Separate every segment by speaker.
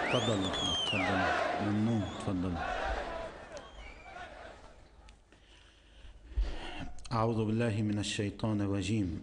Speaker 1: تفضل تفضل. ممنون، تفضل. أعوذ بالله من الشيطان الرجيم.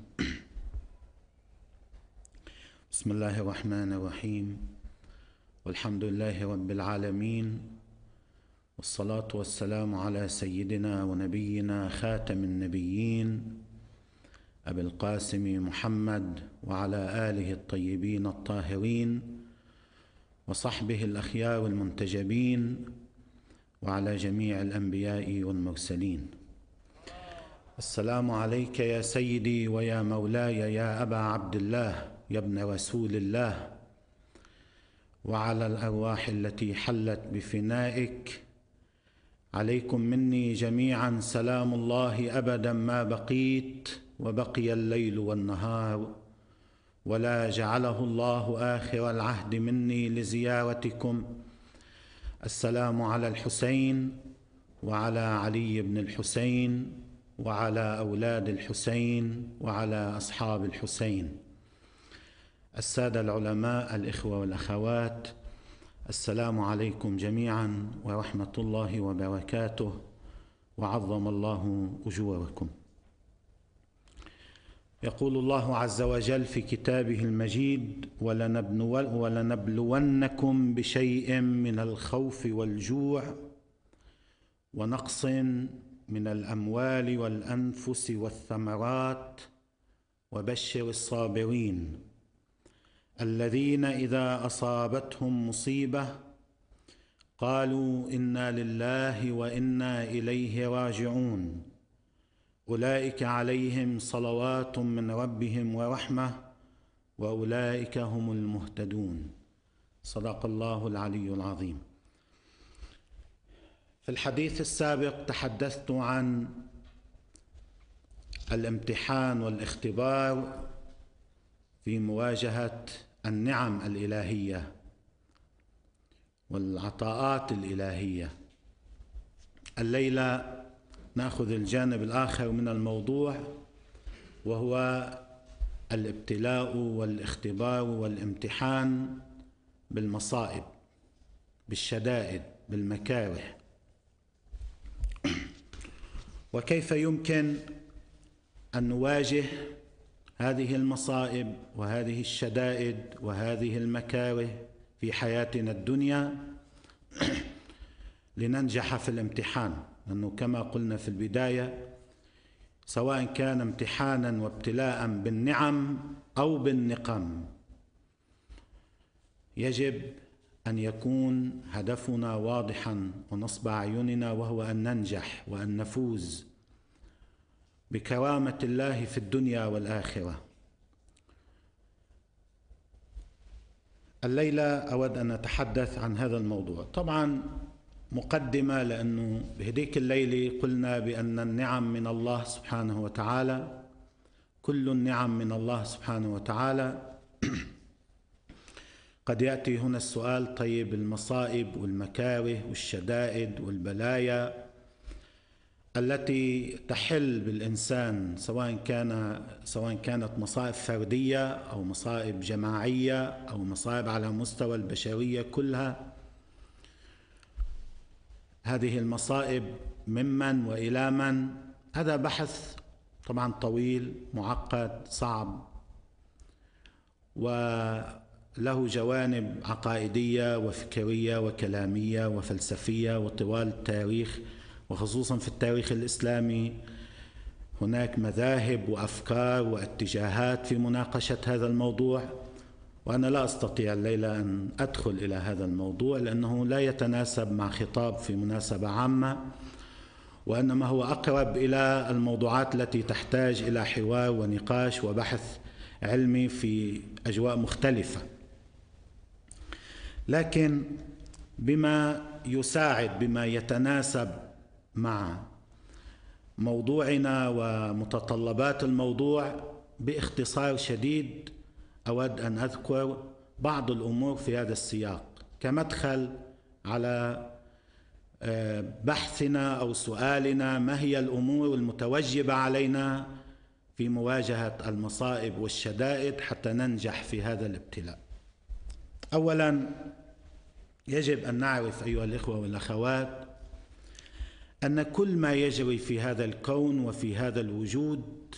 Speaker 1: بسم الله الرحمن الرحيم، والحمد لله رب العالمين، والصلاة والسلام على سيدنا ونبينا خاتم النبيين أبي القاسم محمد وعلى آله الطيبين الطاهرين وصحبه الأخيار المنتجبين وعلى جميع الأنبياء والمرسلين. السلام عليك يا سيدي ويا مولاي يا أبا عبد الله يا ابن رسول الله، وعلى الأرواح التي حلت بفنائك. عليكم مني جميعا سلام الله أبدا ما بقيت وبقي الليل والنهار، ولا جعله الله آخر العهد مني لزيارتكم. السلام على الحسين وعلى علي بن الحسين وعلى أولاد الحسين وعلى أصحاب الحسين. السادة العلماء، الإخوة والأخوات، السلام عليكم جميعا ورحمة الله وبركاته، وعظم الله أجوركم. يقول الله عز وجل في كتابه المجيد: ولنبلونكم بشيء من الخوف والجوع ونقص من الأموال والأنفس والثمرات وبشر الصابرين الذين إذا أصابتهم مصيبة قالوا إنا لله وإنا إليه راجعون، أولئك عليهم صلوات من ربهم ورحمة وأولئك هم المهتدون. صدق الله العلي العظيم. في الحديث السابق تحدثت عن الامتحان والاختبار في مواجهة النعم الإلهية والعطاءات الإلهية. الليلة نأخذ الجانب الآخر من الموضوع، وهو الابتلاء والاختبار والامتحان بالمصائب، بالشدائد، بالمكاره. وكيف يمكن أن نواجه هذه المصائب وهذه الشدائد وهذه المكاره في حياتنا الدنيا لننجح في الامتحان. لأنه كما قلنا في البداية، سواء كان امتحانا وابتلاء بالنعم أو بالنقم، يجب أن يكون هدفنا واضحا ونصب أعيننا، وهو أن ننجح وأن نفوز بكرامة الله في الدنيا والآخرة. الليلة أود أن أتحدث عن هذا الموضوع. طبعا مقدمة، لأنه بهديك الليلة قلنا بأن النعم من الله سبحانه وتعالى، كل النعم من الله سبحانه وتعالى. قد يأتي هنا السؤال: طيب المصائب والمكاره والشدائد والبلايا التي تحل بالإنسان، سواء كانت مصائب فردية أو مصائب جماعية أو مصائب على مستوى البشرية كلها، هذه المصائب ممن وإلى من؟ هذا بحث طبعا طويل معقد صعب، وله جوانب عقائدية وفكرية وكلامية وفلسفية. وطوال التاريخ وخصوصا في التاريخ الإسلامي هناك مذاهب وأفكار واتجاهات في مناقشة هذا الموضوع، وأنا لا أستطيع الليلة أن أدخل إلى هذا الموضوع لأنه لا يتناسب مع خطاب في مناسبة عامة، وإنما هو أقرب إلى الموضوعات التي تحتاج إلى حوار ونقاش وبحث علمي في أجواء مختلفة. لكن بما يساعد، بما يتناسب مع موضوعنا ومتطلبات الموضوع، باختصار شديد أود أن أذكر بعض الأمور في هذا السياق كمدخل على بحثنا أو سؤالنا: ما هي الأمور المتوجبة علينا في مواجهة المصائب والشدائد حتى ننجح في هذا الابتلاء؟ أولا، يجب أن نعرف أيها الإخوة والأخوات أن كل ما يجري في هذا الكون وفي هذا الوجود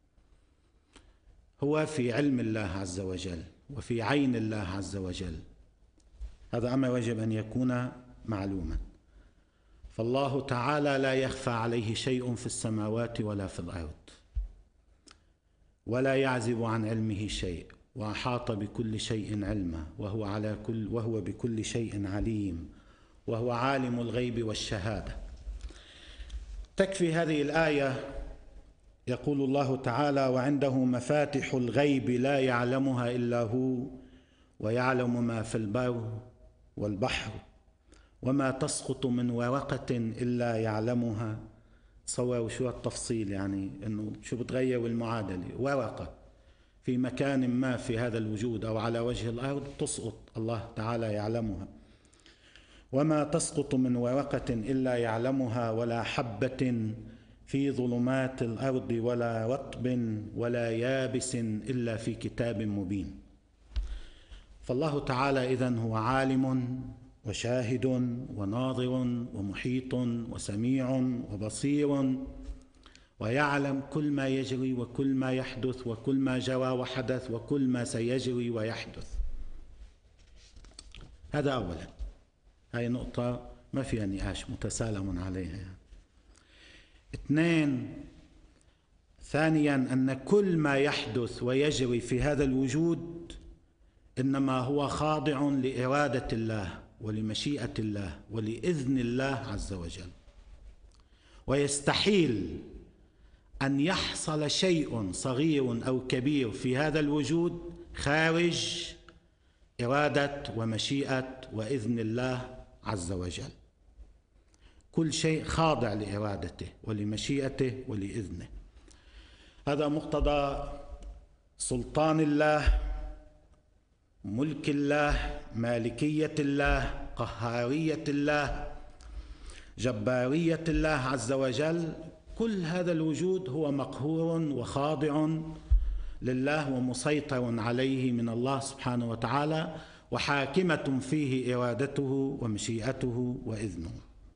Speaker 1: هو في علم الله عز وجل وفي عين الله عز وجل. هذا أمر يجب أن يكون معلوما. فالله تعالى لا يخفى عليه شيء في السماوات ولا في الأرض، ولا يعزب عن علمه شيء، وأحاط بكل شيء علما، وهو بكل شيء عليم، وهو عالم الغيب والشهادة. تكفي هذه الآية. يقول الله تعالى: وعنده مفاتح الغيب لا يعلمها إلا هو، ويعلم ما في البر والبحر، وما تسقط من ورقة إلا يعلمها. تصوروا شو التفصيل، يعني إنه شو بتغير المعادلة. ورقة في مكان ما في هذا الوجود أو على وجه الأرض تسقط، الله تعالى يعلمها. وما تسقط من ورقة إلا يعلمها، ولا حبة في ظلمات الأرض، ولا رطب ولا يابس إلا في كتاب مبين. فالله تعالى إذن هو عالم وشاهد وناظر ومحيط وسميع وبصير، ويعلم كل ما يجري وكل ما يحدث وكل ما جرى وحدث وكل ما سيجري ويحدث. هذا أولا، هاي نقطة ما فيها نقاش، متسالم عليها يعني. ثانيا أن كل ما يحدث ويجري في هذا الوجود إنما هو خاضع لإرادة الله ولمشيئة الله ولإذن الله عز وجل، ويستحيل أن يحصل شيء صغير أو كبير في هذا الوجود خارج إرادة ومشيئة وإذن الله عز وجل. كل شيء خاضع لإرادته ولمشيئته ولإذنه. هذا مقتضى سلطان الله، ملك الله، مالكية الله، قهارية الله، جبارية الله عز وجل. كل هذا الوجود هو مقهور وخاضع لله ومسيطر عليه من الله سبحانه وتعالى، وحاكمة فيه إرادته ومشيئته وإذنه.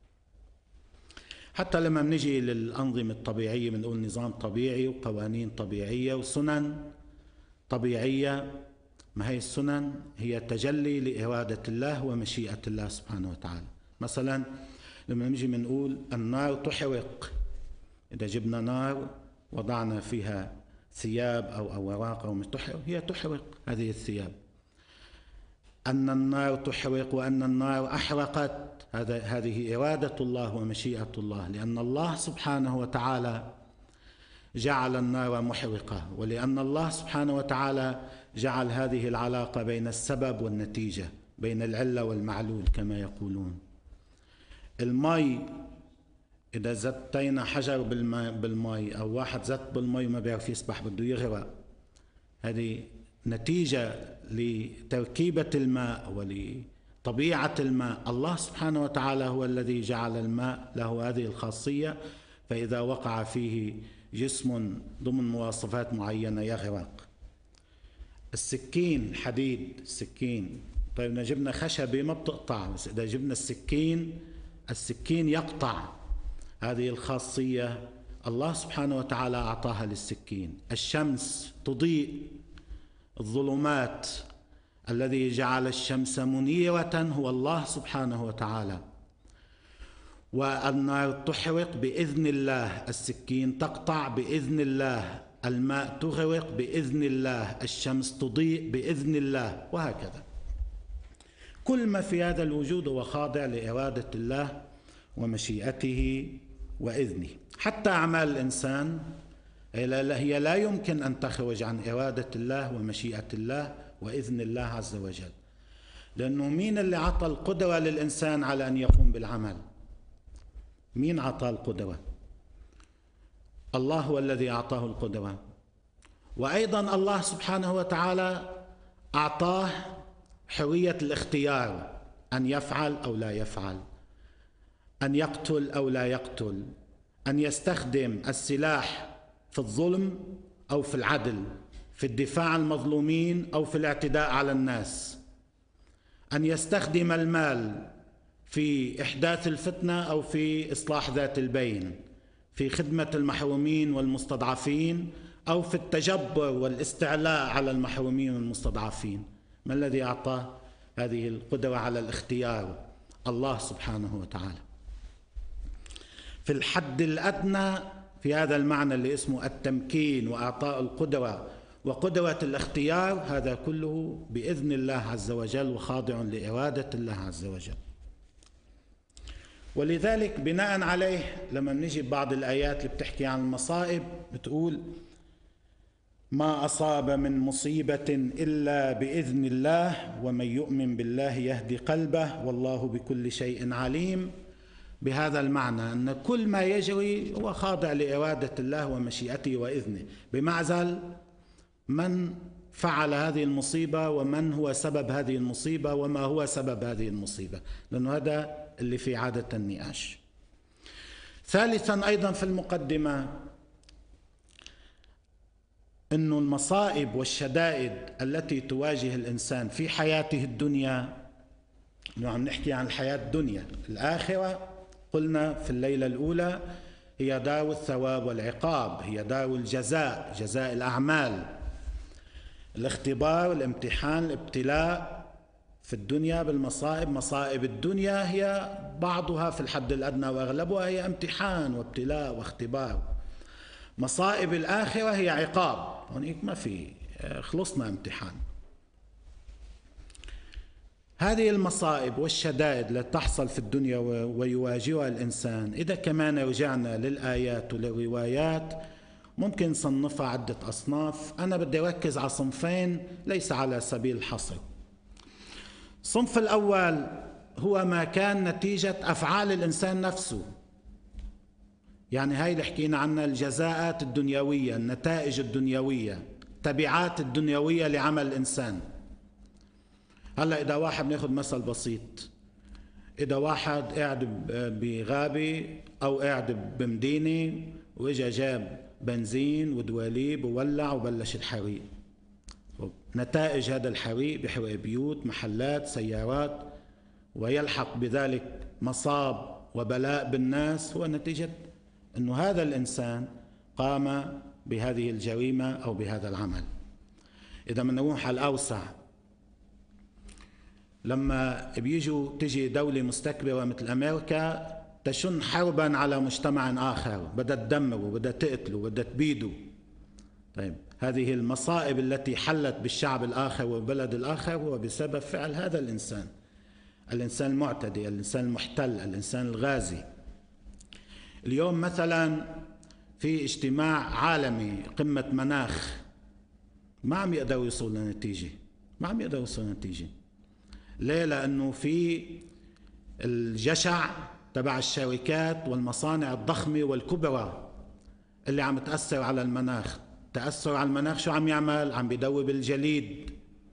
Speaker 1: حتى لما نجي للأنظمة الطبيعية بنقول نظام طبيعي وقوانين طبيعية وسنن طبيعية. ما هي السنن؟ هي تجلي لإرادة الله ومشيئة الله سبحانه وتعالى. مثلا لما نجي بنقول النار تحرق، إذا جبنا نار وضعنا فيها ثياب أو أوراق أو تحرق، هي تحرق هذه الثياب. أن النار تحرق وأن النار أحرقت، هذه إرادة الله ومشيئة الله، لأن الله سبحانه وتعالى جعل النار محرقة، ولأن الله سبحانه وتعالى جعل هذه العلاقة بين السبب والنتيجة، بين العلة والمعلول كما يقولون. المي، إذا زتينا حجر بالمي أو واحد زت بالمي وما بيعرف يسبح بده يغرق، هذه نتيجة لتركيبة الماء ولطبيعة الماء. الله سبحانه وتعالى هو الذي جعل الماء له هذه الخاصية، فإذا وقع فيه جسم ضمن مواصفات معينة يغرق. السكين حديد، السكين، طيب إذا جبنا خشبة ما بتقطع، بس إذا جبنا السكين يقطع. هذه الخاصية الله سبحانه وتعالى أعطاها للسكين. الشمس تضيء الظلمات، الذي جعل الشمس منيرة هو الله سبحانه وتعالى. والنار تحرق بإذن الله، السكين تقطع بإذن الله، الماء تغرق بإذن الله، الشمس تضيء بإذن الله، وهكذا. كل ما في هذا الوجود هو خاضع لإرادة الله ومشيئته وإذنه. حتى أعمال الإنسان هي لا يمكن أن تخرج عن إرادة الله ومشيئة الله وإذن الله عز وجل. لأنه مين اللي عطى القدرة للإنسان على أن يقوم بالعمل؟ مين عطى القدرة؟ الله هو الذي أعطاه القدرة. وأيضا الله سبحانه وتعالى أعطاه حرية الاختيار، أن يفعل أو لا يفعل، أن يقتل أو لا يقتل، أن يستخدم السلاح في الظلم أو في العدل، في الدفاع عن المظلومين أو في الاعتداء على الناس. أن يستخدم المال في إحداث الفتنة أو في إصلاح ذات البين، في خدمة المحرومين والمستضعفين، أو في التجبر والاستعلاء على المحرومين والمستضعفين. ما الذي أعطاه هذه القدرة على الاختيار؟ الله سبحانه وتعالى. في الحد الأدنى في هذا المعنى اللي اسمه التمكين وإعطاء القدرة وقدرة الاختيار، هذا كله بإذن الله عز وجل وخاضع لإرادة الله عز وجل. ولذلك بناء عليه لما نجي بعض الآيات اللي بتحكي عن المصائب بتقول: ما أصاب من مصيبة إلا بإذن الله ومن يؤمن بالله يهدي قلبه والله بكل شيء عليم. بهذا المعنى أن كل ما يجري هو خاضع لإرادة الله ومشيئته وإذنه، بمعزل من فعل هذه المصيبة ومن هو سبب هذه المصيبة وما هو سبب هذه المصيبة، لأنه هذا اللي في عادة النقاش. ثالثا أيضا في المقدمة أن المصائب والشدائد التي تواجه الإنسان في حياته الدنيا، عم نحكي عن الحياة الدنيا، الآخرة قلنا في الليلة الأولى هي دار الثواب والعقاب، هي دار الجزاء، جزاء الأعمال. الاختبار، الامتحان، الابتلاء في الدنيا بالمصائب، مصائب الدنيا هي بعضها في الحد الأدنى وأغلبها هي امتحان وابتلاء واختبار. مصائب الآخرة هي عقاب، هونيك ما في، خلصنا امتحان. هذه المصائب والشدائد التي تحصل في الدنيا ويواجهها الإنسان، إذا كمان رجعنا للآيات وللروايات ممكن نصنفها عدة أصناف. أنا بدي أركز على صنفين ليس على سبيل الحصر. الصنف الأول هو ما كان نتيجة أفعال الإنسان نفسه، يعني هاي اللي حكينا عنها الجزاءات الدنيوية، النتائج الدنيوية، التبعات الدنيوية لعمل الإنسان. هلأ إذا واحد ناخذ مثل بسيط، إذا واحد قاعد بغابة أو قاعد بمدينة وإجا جاب بنزين ودواليب وولع وبلش الحريق، نتائج هذا الحريق بحرق بيوت، محلات، سيارات، ويلحق بذلك مصاب وبلاء بالناس، هو نتيجة أنه هذا الإنسان قام بهذه الجريمة أو بهذا العمل. إذا منروح على الأوسع، لما تجي دولة مستكبرة مثل أمريكا تشن حربا على مجتمع آخر، بدها تدمره وبدها تقتله وبدها تبيده. طيب هذه المصائب التي حلت بالشعب الآخر والبلد الآخر هو بسبب فعل هذا الإنسان، الإنسان المعتدي، الإنسان المحتل، الإنسان الغازي. اليوم مثلا في اجتماع عالمي قمة مناخ، ما عم يقدروا يوصلوا لنتيجة، ما عم يقدروا يوصلوا لنتيجة. ليه؟ لأنه في الجشع تبع الشركات والمصانع الضخمة والكبرى اللي عم تأثر على المناخ. تأثر على المناخ شو عم يعمل؟ عم بيدوب الجليد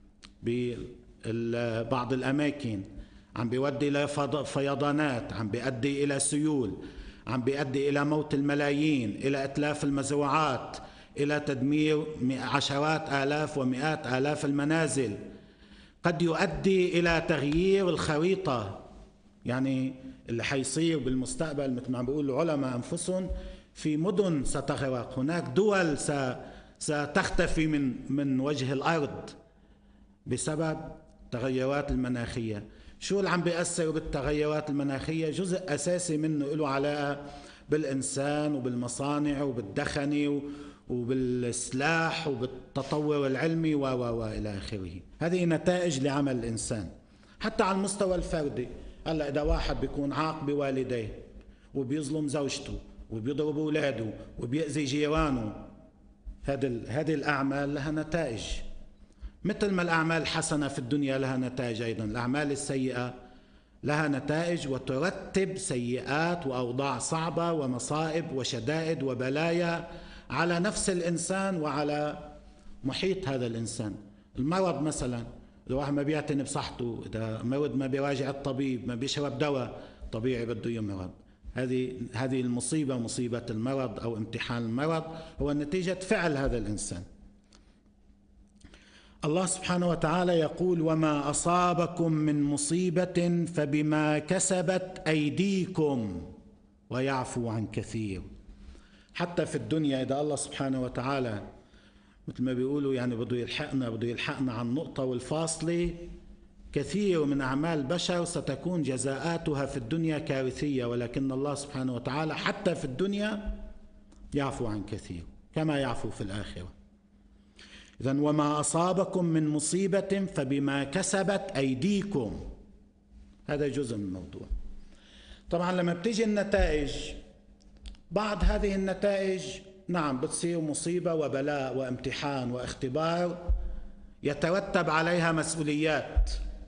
Speaker 1: ببعض الأماكن، عم بيودي إلى فيضانات، عم بيؤدي إلى سيول، عم بيؤدي إلى موت الملايين، إلى إتلاف المزروعات، إلى تدمير عشرات آلاف ومئات آلاف المنازل، قد يؤدي إلى تغيير الخريطة. يعني اللي حيصير بالمستقبل مثل ما عم بيقول العلماء أنفسهم، في مدن ستغرق، هناك دول ستختفي من وجه الأرض بسبب التغيرات المناخية. شو اللي عم بيأثر بالتغيرات المناخية؟ جزء أساسي منه له علاقة بالإنسان وبالمصانع وبالدخن وبالسلاح وبالتطور العلمي وإلى آخره. هذه نتائج لعمل الإنسان حتى على المستوى الفردي. هلا إذا واحد بيكون عاق بوالديه وبيظلم زوجته وبيضرب أولاده وبيأذي جيرانه، هذه الأعمال لها نتائج، مثل ما الأعمال الحسنة في الدنيا لها نتائج، أيضا الأعمال السيئة لها نتائج وترتب سيئات وأوضاع صعبة ومصائب وشدائد وبلايا على نفس الإنسان وعلى محيط هذا الإنسان. المرض مثلا، إذا واحد ما بيعتني بصحته، إذا مرض ما بيراجع الطبيب، ما بيشرب دواء، طبيعي بده يمرض. هذه المصيبة، مصيبة المرض أو امتحان المرض، هو نتيجة فعل هذا الإنسان. الله سبحانه وتعالى يقول: وما أصابكم من مصيبة فبما كسبت أيديكم ويعفو عن كثير. حتى في الدنيا إذا الله سبحانه وتعالى مثل ما بيقولوا يعني بده يلحقنا عن النقطة والفاصلة، كثير من أعمال البشر ستكون جزاءاتها في الدنيا كارثية، ولكن الله سبحانه وتعالى حتى في الدنيا يعفو عن كثير كما يعفو في الآخرة. إذن وما أصابكم من مصيبة فبما كسبت أيديكم، هذا جزء من الموضوع. طبعا لما بتيجي النتائج، بعض هذه النتائج نعم بتصير مصيبة وبلاء وامتحان واختبار يترتب عليها مسؤوليات.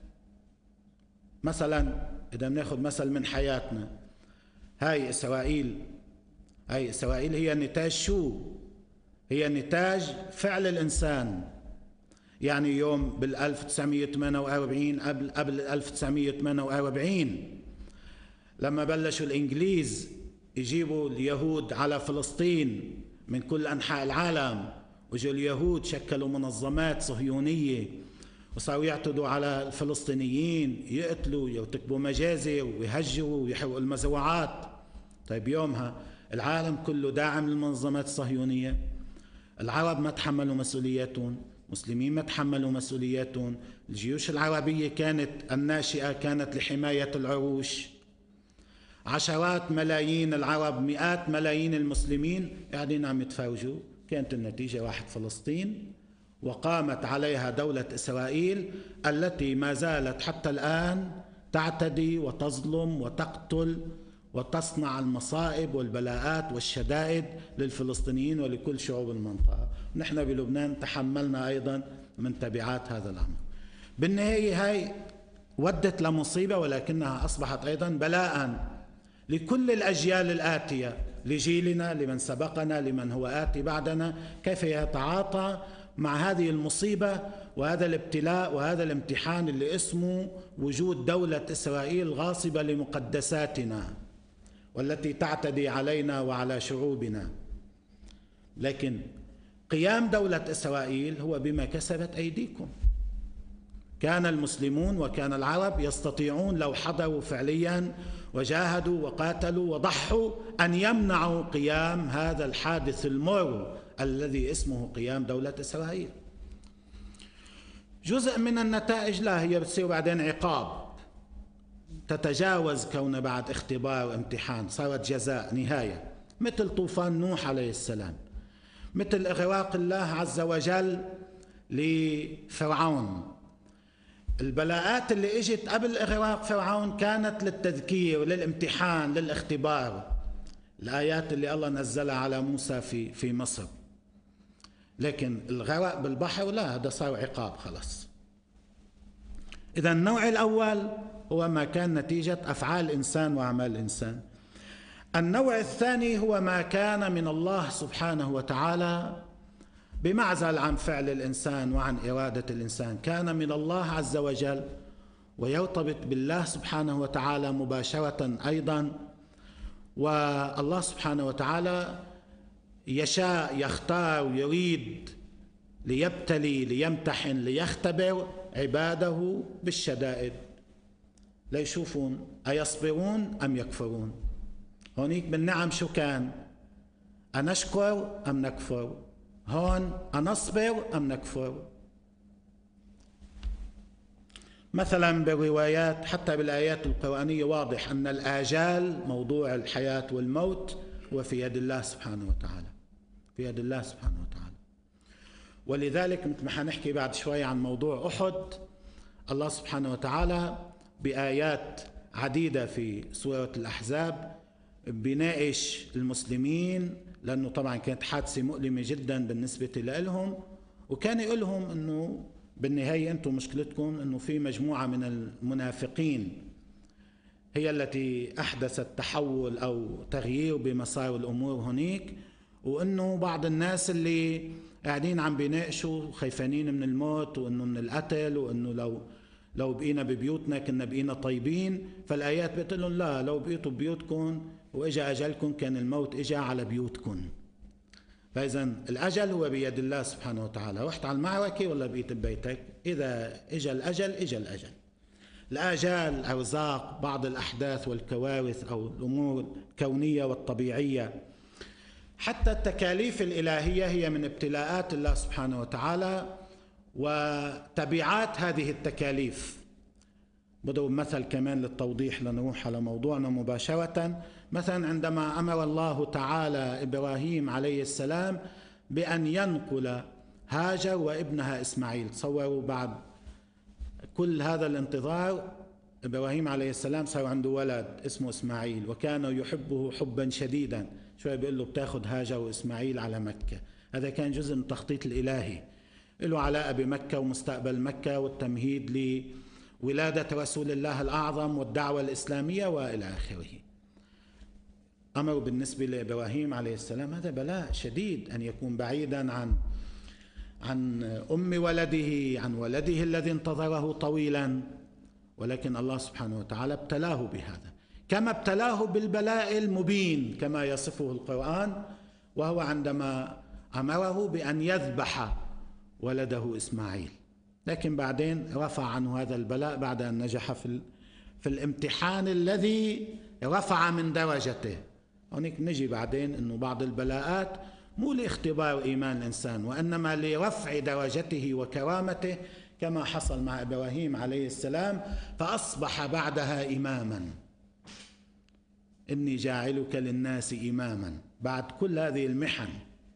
Speaker 1: مثلا إذا بناخذ مثل من حياتنا، هاي إسرائيل هي نتاج شو؟ هي نتاج فعل الإنسان. يعني يوم بال1948 قبل 1948 لما بلشوا الإنجليز يجيبوا اليهود على فلسطين من كل أنحاء العالم، وجوا اليهود شكلوا منظمات صهيونية وصاروا يعتدوا على الفلسطينيين، يقتلوا يرتكبوا مجازر ويهجروا ويحرقوا المزروعات. طيب يومها العالم كله داعم للمنظمات الصهيونية، العرب ما تحملوا مسؤولياتهم، المسلمين ما تحملوا مسؤولياتهم، الجيوش العربية كانت الناشئة كانت لحماية العروش، عشرات ملايين العرب، مئات ملايين المسلمين قاعدين عم يتفرجوا. كانت النتيجة واحد فلسطين، وقامت عليها دولة إسرائيل التي ما زالت حتى الآن تعتدي وتظلم وتقتل وتصنع المصائب والبلاءات والشدائد للفلسطينيين ولكل شعوب المنطقة. نحن بلبنان تحملنا أيضا من تبعات هذا الأمر. بالنهاية هاي ودت لمصيبة، ولكنها أصبحت أيضا بلاء لكل الأجيال الآتية، لجيلنا، لمن سبقنا، لمن هو آتي بعدنا، كيف يتعاطى مع هذه المصيبة وهذا الابتلاء وهذا الامتحان اللي اسمه وجود دولة إسرائيل غاصبة لمقدساتنا والتي تعتدي علينا وعلى شعوبنا. لكن قيام دولة إسرائيل هو بما كسبت أيديكم. كان المسلمون وكان العرب يستطيعون لو حضروا فعليا وجاهدوا وقاتلوا وضحوا أن يمنعوا قيام هذا الحادث المر الذي اسمه قيام دولة إسرائيل. جزء من النتائج لا، هي بتصير بعدين عقاب، تتجاوز كون بعد اختبار وامتحان، صارت جزاء نهاية، مثل طوفان نوح عليه السلام، مثل إغراق الله عز وجل لفرعون. البلاءات اللي اجت قبل إغراق فرعون كانت للتذكير، للامتحان، للاختبار. الآيات اللي الله نزلها على موسى في مصر. لكن الغرق بالبحر لا، هذا صار عقاب خلاص. إذا النوع الأول هو ما كان نتيجة أفعال الإنسان وأعمال الإنسان. النوع الثاني هو ما كان من الله سبحانه وتعالى بمعزل عن فعل الإنسان وعن إرادة الإنسان، كان من الله عز وجل ويرتبط بالله سبحانه وتعالى مباشرة أيضا. والله سبحانه وتعالى يشاء، يختار، يريد ليبتلي، ليمتحن، ليختبر عباده بالشدائد ليشوفون أيصبرون أم يكفرون. هونيك بالنعم شو كان؟ أنشكر أم نكفر؟ هون أنصبر أم نكفر؟ مثلا بالروايات حتى بالآيات القرآنية واضح أن الآجال، موضوع الحياة والموت، هو في يد الله سبحانه وتعالى، في يد الله سبحانه وتعالى. ولذلك مثل ما حنحكي بعد شوي عن موضوع أحد، الله سبحانه وتعالى بآيات عديدة في سورة الأحزاب بيناقش المسلمين، لأنه طبعا كانت حادثة مؤلمة جدا بالنسبة لهم، وكان يقول لهم أنه بالنهاية أنتم مشكلتكم أنه في مجموعة من المنافقين هي التي أحدثت تحول أو تغيير بمسار الأمور هناك، وأنه بعض الناس اللي قاعدين عم بيناقشوا خايفانين من الموت وأنه من القتل، وأنه لو بقينا ببيوتنا كنا بقينا طيبين. فالآيات بتقول لهم لا، لو بقيتوا ببيوتكم وإجا أجلكم كان الموت إجا على بيوتكم. فإذا الأجل هو بيد الله سبحانه وتعالى. رحت على المعركة ولا بقيت ببيتك، إذا إجا الأجل إجا الأجل. الآجال، الأرزاق، بعض الأحداث والكوارث أو الأمور الكونية والطبيعية، حتى التكاليف الإلهية هي من ابتلاءات الله سبحانه وتعالى وتبعات هذه التكاليف. بدو مثل كمان للتوضيح لنروح على موضوعنا مباشرة. مثلا عندما أمر الله تعالى إبراهيم عليه السلام بأن ينقل هاجر وابنها إسماعيل، تصوروا بعد كل هذا الانتظار إبراهيم عليه السلام صار عنده ولد اسمه إسماعيل وكان يحبه حبا شديدا. شوي بيقول له بتاخد هاجر وإسماعيل على مكة. هذا كان جزء من التخطيط الإلهي، له علاقة بمكة ومستقبل مكة والتمهيد لولادة رسول الله الأعظم والدعوة الإسلامية وإلى آخره. أمر بالنسبة لإبراهيم عليه السلام هذا بلاء شديد، أن يكون بعيدا عن أم ولده، عن ولده الذي انتظره طويلا، ولكن الله سبحانه وتعالى ابتلاه بهذا، كما ابتلاه بالبلاء المبين كما يصفه القرآن، وهو عندما أمره بأن يذبح ولده إسماعيل. لكن بعدين رفع عنه هذا البلاء بعد أن نجح في الامتحان الذي رفع من درجته. هناك نجي بعدين أنه بعض البلاءات مو لاختبار إيمان الإنسان وإنما لرفع درجته وكرامته، كما حصل مع إبراهيم عليه السلام، فأصبح بعدها إماما. إني جاعلك للناس إماما بعد كل هذه المحن.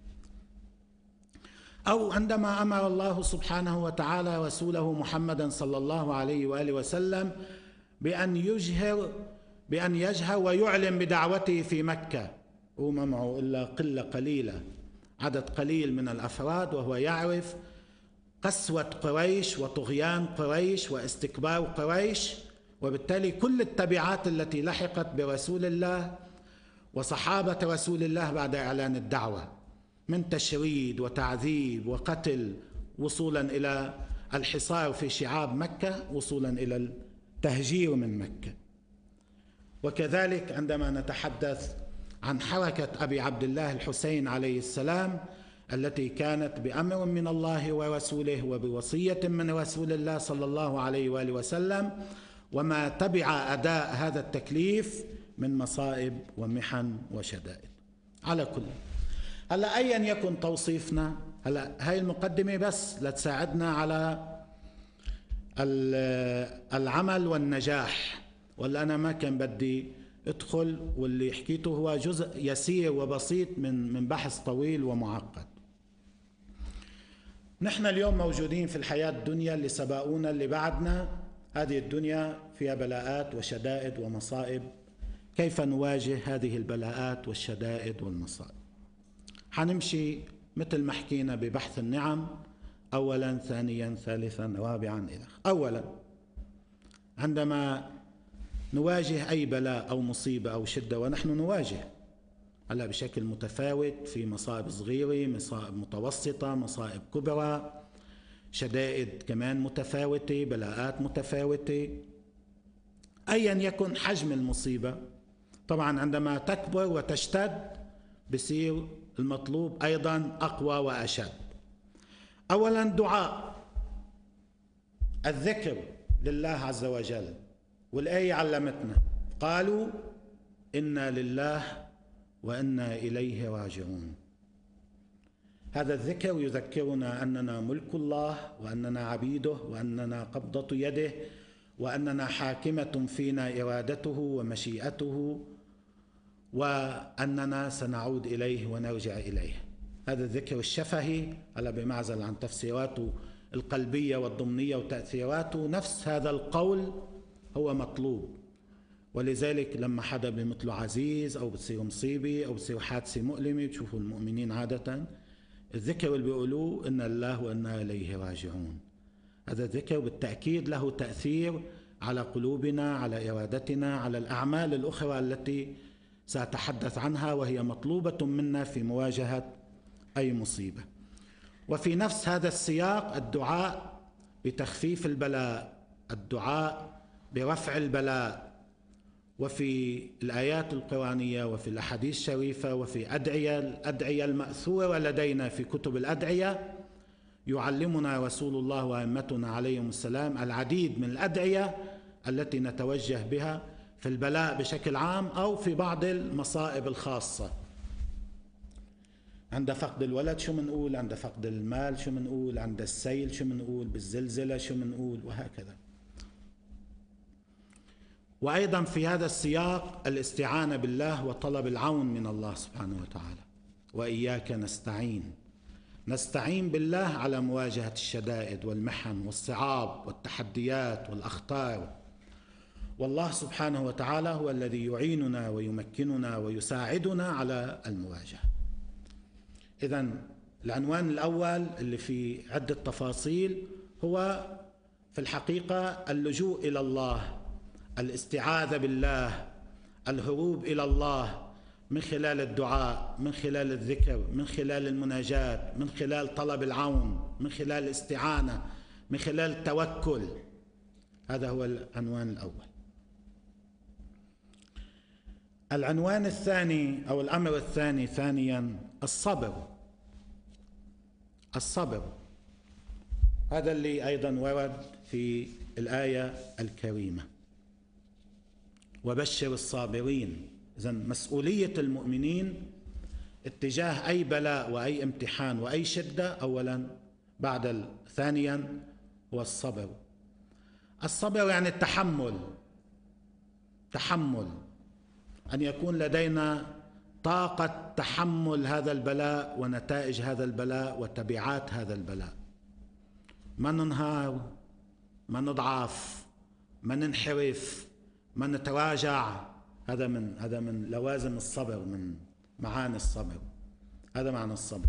Speaker 1: أو عندما أمر الله سبحانه وتعالى رسوله محمدا صلى الله عليه وآله وسلم بأن يجهر ويعلن بدعوته في مكة، وما معه إلا قلة قليلة، عدد قليل من الأفراد، وهو يعرف قسوة قريش وطغيان قريش واستكبار قريش، وبالتالي كل التبعات التي لحقت برسول الله وصحابة رسول الله بعد إعلان الدعوة، من تشريد وتعذيب وقتل، وصولا إلى الحصار في شعاب مكة، وصولا إلى التهجير من مكة. وكذلك عندما نتحدث عن حركة أبي عبد الله الحسين عليه السلام التي كانت بأمر من الله ورسوله وبوصية من رسول الله صلى الله عليه وآله وسلم، وما تبع أداء هذا التكليف من مصائب ومحن وشدائد. على كل هلا أيا يكن توصيفنا، هلا هاي المقدمة بس لتساعدنا على العمل والنجاح، ولا أنا ما كان بدي ادخل، واللي حكيته هو جزء يسير وبسيط من بحث طويل ومعقد. نحن اليوم موجودين في الحياة الدنيا، اللي سبقونا اللي بعدنا، هذه الدنيا فيها بلاءات وشدائد ومصائب. كيف نواجه هذه البلاءات والشدائد والمصائب؟ حنمشي مثل ما حكينا ببحث النعم، أولا ثانيا ثالثا رابعا إلى آخره. أولا عندما نواجه أي بلاء أو مصيبة أو شدة، ونحن نواجه هلا بشكل متفاوت، في مصائب صغيرة، مصائب متوسطة، مصائب كبرى، شدائد كمان متفاوتة، بلاءات متفاوتة، أيا يكن حجم المصيبة. طبعا عندما تكبر وتشتد بصير المطلوب أيضا أقوى وأشد. أولا دعاء، الذكر لله عز وجل، والآية علمتنا، قالوا إنا لله وإنا إليه راجعون. هذا الذكر يذكرنا أننا ملك الله، وأننا عبيده، وأننا قبضة يده، وأننا حاكمة فينا إرادته ومشيئته، وأننا سنعود إليه ونرجع إليه. هذا الذكر الشفهي على بمعزل عن تفسيراته القلبية والضمنية وتأثيراته، نفس هذا القول هو مطلوب. ولذلك لما حدا بمثله عزيز أو بتصير مصيبة أو بتصير حادثة مؤلمة، بتشوفوا المؤمنين عادة الذكر اللي بيقولوه إن الله وإنا إليه راجعون. هذا الذكر بالتأكيد له تأثير على قلوبنا، على إرادتنا، على الأعمال الأخرى التي سأتحدث عنها، وهي مطلوبة منا في مواجهة أي مصيبة. وفي نفس هذا السياق الدعاء بتخفيف البلاء، الدعاء برفع البلاء، وفي الآيات القرآنية وفي الأحاديث الشريفة وفي الأدعية المأثورة لدينا في كتب الأدعية، يعلمنا رسول الله وأئمتنا عليهم السلام العديد من الأدعية التي نتوجه بها في البلاء بشكل عام أو في بعض المصائب الخاصة. عند فقد الولد شو منقول، عند فقد المال شو منقول، عند السيل شو منقول، بالزلزلة شو منقول، وهكذا. وأيضا في هذا السياق الاستعانة بالله وطلب العون من الله سبحانه وتعالى. وإياك نستعين بالله على مواجهة الشدائد والمحن والصعاب والتحديات والأخطار، والله سبحانه وتعالى هو الذي يعيننا ويمكننا ويساعدنا على المواجهة. إذن العنوان الأول اللي فيه عدة تفاصيل هو في الحقيقة اللجوء إلى الله، الاستعاذة بالله، الهروب إلى الله من خلال الدعاء، من خلال الذكر، من خلال المناجاة، من خلال طلب العون، من خلال الاستعانة، من خلال التوكل. هذا هو العنوان الأول. العنوان الثاني أو الأمر الثاني ثانيا الصبر. هذا اللي أيضا ورد في الآية الكريمة: وبشر الصابرين. إذن مسؤولية المؤمنين اتجاه أي بلاء وأي امتحان وأي شدة أولا، بعد ثانيا هو الصبر يعني التحمل، أن يكون لدينا طاقة تحمل هذا البلاء ونتائج هذا البلاء وتبعات هذا البلاء، ما ننهار، ما نضعف، ما ننحرف، ما نتراجع. هذا من لوازم الصبر، من معاني الصبر. هذا معنى الصبر.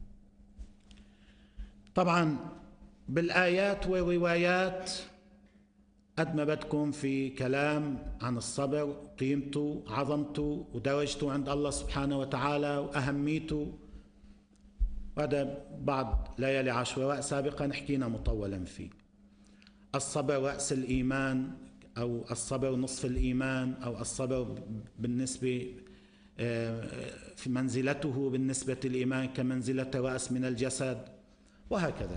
Speaker 1: طبعا بالآيات والروايات قد ما بدكم في كلام عن الصبر، قيمته، عظمته ودرجته عند الله سبحانه وتعالى وأهميته. وهذا بعض ليالي عاشوراء سابقا حكينا مطولا فيه. الصبر رأس الإيمان، أو الصبر نصف الإيمان، أو الصبر بالنسبة في منزلته بالنسبة للإيمان كمنزلة رأس من الجسد، وهكذا.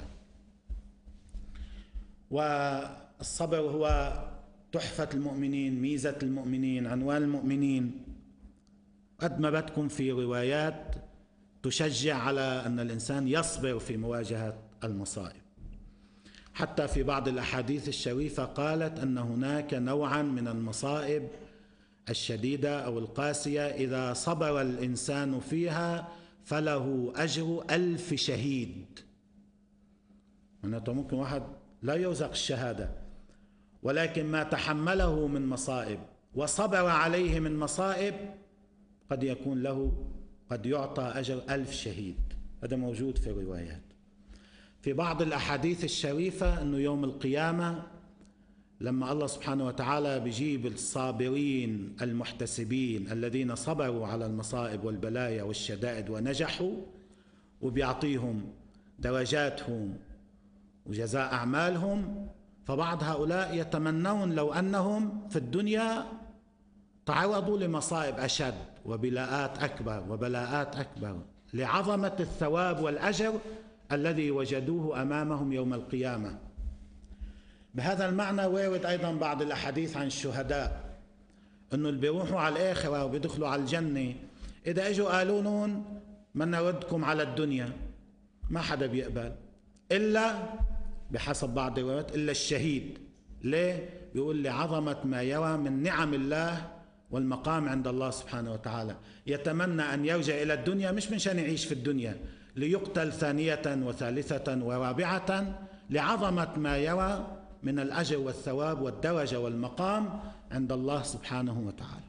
Speaker 1: والصبر هو تحفة المؤمنين، ميزة المؤمنين، عنوان المؤمنين. قد ما بدكم في روايات تشجع على أن الإنسان يصبر في مواجهة المصائب. حتى في بعض الأحاديث الشريفة قالت أن هناك نوعا من المصائب الشديدة أو القاسية إذا صبر الإنسان فيها فله أجر 1000 شهيد. معناته ممكن واحد لا يرزق الشهادة، ولكن ما تحمله من مصائب وصبر عليه من مصائب قد يكون له، قد يعطى أجر 1000 شهيد. هذا موجود في الروايات. في بعض الأحاديث الشريفة أنه يوم القيامة لما الله سبحانه وتعالى بيجيب الصابرين المحتسبين الذين صبروا على المصائب والبلايا والشدائد ونجحوا، وبيعطيهم درجاتهم وجزاء أعمالهم، فبعض هؤلاء يتمنون لو أنهم في الدنيا تعرضوا لمصائب أشد وبلاءات أكبر وبلاءات أكبر لعظمة الثواب والأجر الذي وجدوه أمامهم يوم القيامة. بهذا المعنى وارد أيضا بعض الأحاديث عن الشهداء أنه اللي بيروحوا على الآخرة وبيدخلوا على الجنة إذا إجوا قالوا لهم من نردكم على الدنيا، ما حدا بيقبل إلا بحسب بعض الروايات إلا الشهيد. ليه؟ بيقول لعظمة ما يرى من نعم الله والمقام عند الله سبحانه وتعالى، يتمنى أن يرجع إلى الدنيا مش منشان يعيش في الدنيا ليقتل ثانية وثالثة ورابعة، لعظمة ما يرى من الأجر والثواب والدرجة والمقام عند الله سبحانه وتعالى.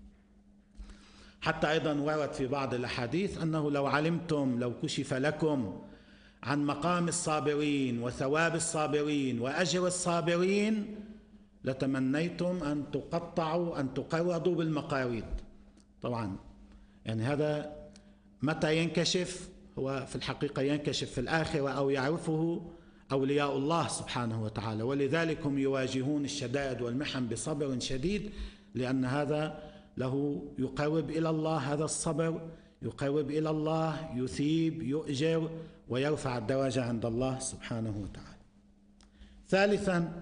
Speaker 1: حتى أيضا ورد في بعض الأحاديث أنه لو علمتم، لو كشف لكم عن مقام الصابرين وثواب الصابرين وأجر الصابرين لتمنيتم أن تقطعوا، أن تقرضوا بالمقاريض. طبعا يعني هذا متى ينكشف؟ هو في الحقيقة ينكشف في الآخرة أو يعرفه أولياء الله سبحانه وتعالى، ولذلك هم يواجهون الشدائد والمحن بصبر شديد لأن هذا له يقرب إلى الله، هذا الصبر يقرب إلى الله، يثيب، يؤجر ويرفع الدرجة عند الله سبحانه وتعالى. ثالثا،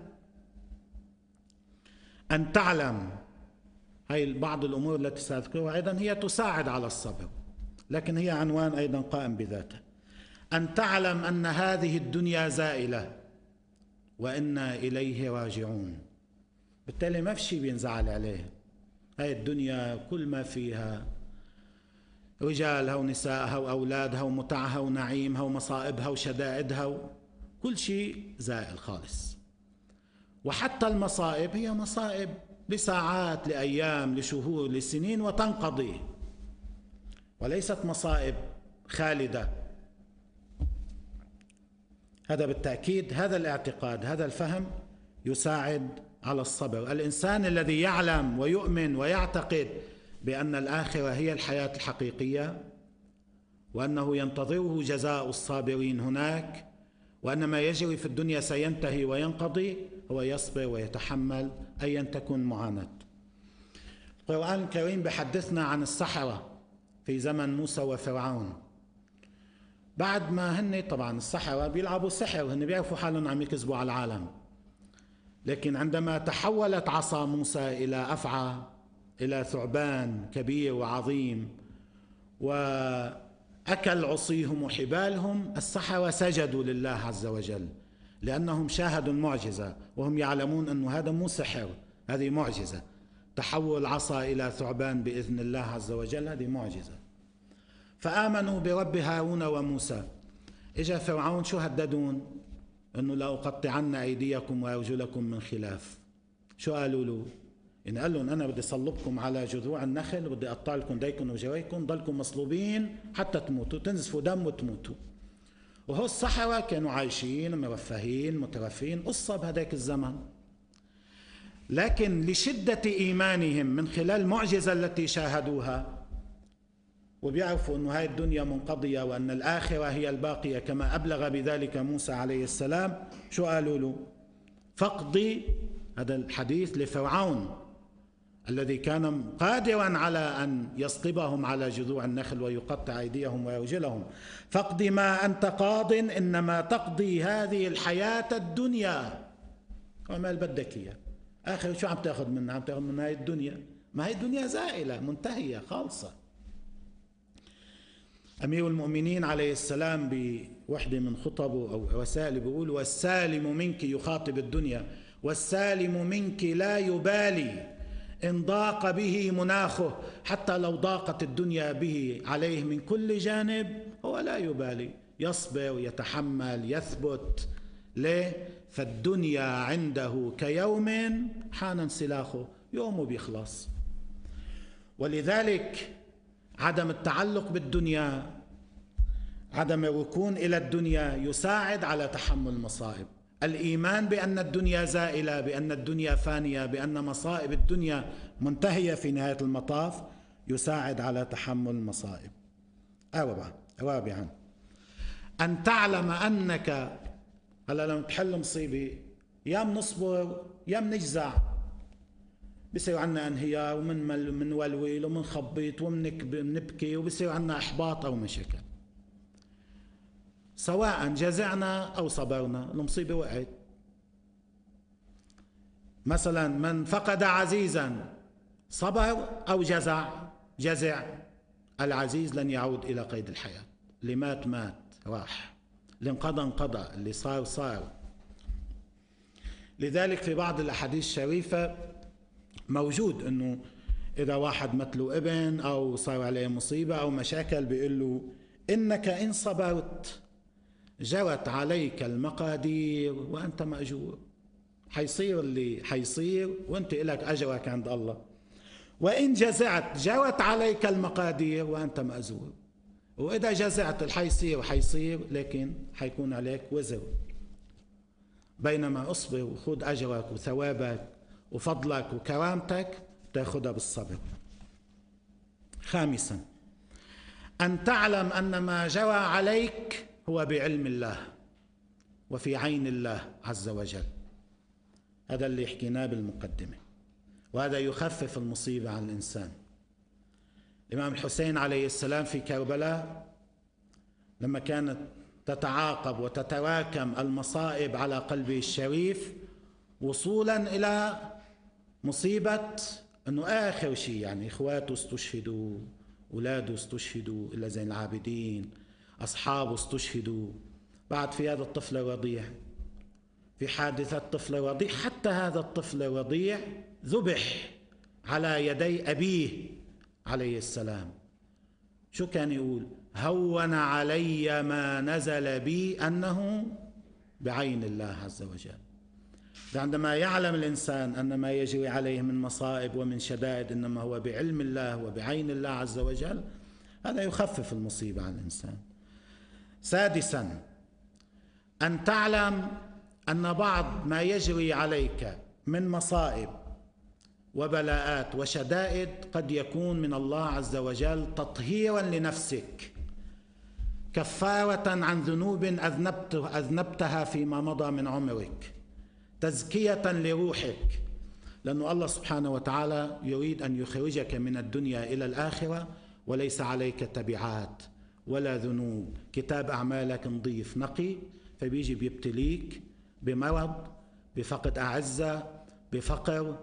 Speaker 1: أن تعلم، هي بعض الأمور التي سأذكرها أيضا هي تساعد على الصبر، لكن هي عنوان أيضا قائم بذاته. أن تعلم أن هذه الدنيا زائلة وإنا إليه راجعون. بالتالي ما في شيء بينزعل عليه. هاي الدنيا كل ما فيها رجالها ونسائها وأولادها ومتعها ونعيمها ومصائبها وشدائدها، كل شيء زائل خالص. وحتى المصائب هي مصائب لساعات، لأيام، لشهور، لسنين وتنقضي، وليست مصائب خالدة. هذا بالتأكيد، هذا الاعتقاد، هذا الفهم يساعد على الصبر. الإنسان الذي يعلم ويؤمن ويعتقد بأن الآخرة هي الحياة الحقيقية، وأنه ينتظره جزاء الصابرين هناك، وأن ما يجري في الدنيا سينتهي وينقضي، هو يصبر ويتحمل أيا تكن معاناة. القرآن الكريم بحدثنا عن السحرة في زمن موسى وفرعون. بعد ما هن طبعا السحرة بيلعبوا سحر، هن بيعرفوا حالهم عم يكذبوا على العالم، لكن عندما تحولت عصا موسى إلى أفعى، إلى ثعبان كبير وعظيم، وأكل عصيهم وحبالهم، السحرة سجدوا لله عز وجل، لأنهم شاهدوا المعجزة وهم يعلمون أن هذا مو سحر، هذه معجزة. تحول عصا إلى ثعبان بإذن الله عز وجل، هذه معجزة. فآمنوا برب هارون وموسى. إجا فرعون شو هددون؟ أنه لأقطعن أيديكم وأرجلكم من خلاف. شو قالوا له؟ إن قال لهم أنا بدي صلبكم على جذوع النخل وبدي أقطع لكم ديكم وجويكم، ضلكم مصلوبين حتى تموتوا، تنزفوا دم وتموتوا. وهو السحرة كانوا عايشين مرفهين مترفين، قصة بهداك الزمن. لكن لشدة إيمانهم من خلال المعجزة التي شاهدوها، وبيعرفوا أن هاي الدنيا منقضية وأن الآخرة هي الباقية كما أبلغ بذلك موسى عليه السلام، شو قالوا له؟ فاقضي، هذا الحديث لفرعون الذي كان قادرا على أن يصلبهم على جذوع النخل ويقطع أيديهم ويرجلهم، فاقض ما أنت قاض إنما تقضي هذه الحياة الدنيا وما بدك إياه. آخر شو عم تأخذ منها؟ عم تأخذ من هاي الدنيا، ما هي الدنيا زائلة منتهية خالصة. أمير المؤمنين عليه السلام بوحدة من خطبه أو رسائله بيقول: والسالم منك، يخاطب الدنيا، والسالم منك لا يبالي إن ضاق به مناخه، حتى لو ضاقت الدنيا به عليه من كل جانب هو لا يبالي، يصبر يتحمل يثبت. ليه؟ فالدنيا عنده كيوم حان انسلاخه، يومه بيخلص. ولذلك عدم التعلق بالدنيا، عدم الركون إلى الدنيا يساعد على تحمل المصائب. الإيمان بأن الدنيا زائلة، بأن الدنيا فانية، بأن مصائب الدنيا منتهية في نهاية المطاف يساعد على تحمل المصائب. رابعا، أن تعلم أنك هلا لما تحل مصيبة يا منصبر يا منجزع، بصير عنا انهيار ومن ولول ومن خبط ومنبكي وبصير عنا إحباط أو مشاكل. سواء جزعنا أو صبرنا، المصيبة وقعت. مثلا من فقد عزيزا صبر أو جزع، العزيز لن يعود إلى قيد الحياة. اللي مات راح، اللي انقضى، اللي صار. لذلك في بعض الأحاديث الشريفة موجود أنه إذا واحد مثله ابن أو صار عليه مصيبة أو مشاكل بيقول له: إنك إن صبرت جرت عليك المقادير وأنت مأجور. حيصير اللي حيصير وأنت إلك أجرك عند الله. وإن جزعت جرت عليك المقادير وأنت مأجور. وإذا جزعت الحيصير حيصير، لكن حيكون عليك وزر. بينما أصبر وخذ أجرك وثوابك وفضلك وكرامتك تأخذها بالصبر. خامسا، أن تعلم أن ما جرى عليك هو بعلم الله وفي عين الله عز وجل. هذا اللي حكيناه بالمقدمة. وهذا يخفف المصيبة عن الإنسان. الإمام الحسين عليه السلام في كربلاء لما كانت تتعاقب وتتراكم المصائب على قلبه الشريف وصولا إلى مصيبة أنه آخر شيء يعني إخواته استشهدوا، أولاده استشهدوا إلا زين العابدين، أصحابه استشهدوا، بعد في هذا الطفل الرضيع، في حادثة طفل رضيع، حتى هذا الطفل الرضيع ذبح على يدي أبيه عليه السلام. شو كان يقول؟ هون علي ما نزل بي أنه بعين الله عز وجل. عندما يعلم الإنسان أن ما يجري عليه من مصائب ومن شدائد إنما هو بعلم الله وبعين الله عز وجل، هذا يخفف المصيبة عن الإنسان. سادسا، أن تعلم أن بعض ما يجري عليك من مصائب وبلاءات وشدائد قد يكون من الله عز وجل تطهيرا لنفسك، كفارة عن ذنوب أذنبتها فيما مضى من عمرك، تزكية لروحك، لأن الله سبحانه وتعالى يريد أن يخرجك من الدنيا إلى الآخرة وليس عليك تبعات ولا ذنوب، كتاب أعمالك نظيف نقي، فبيجي بيبتليك بمرض، بفقد أعزة، بفقر،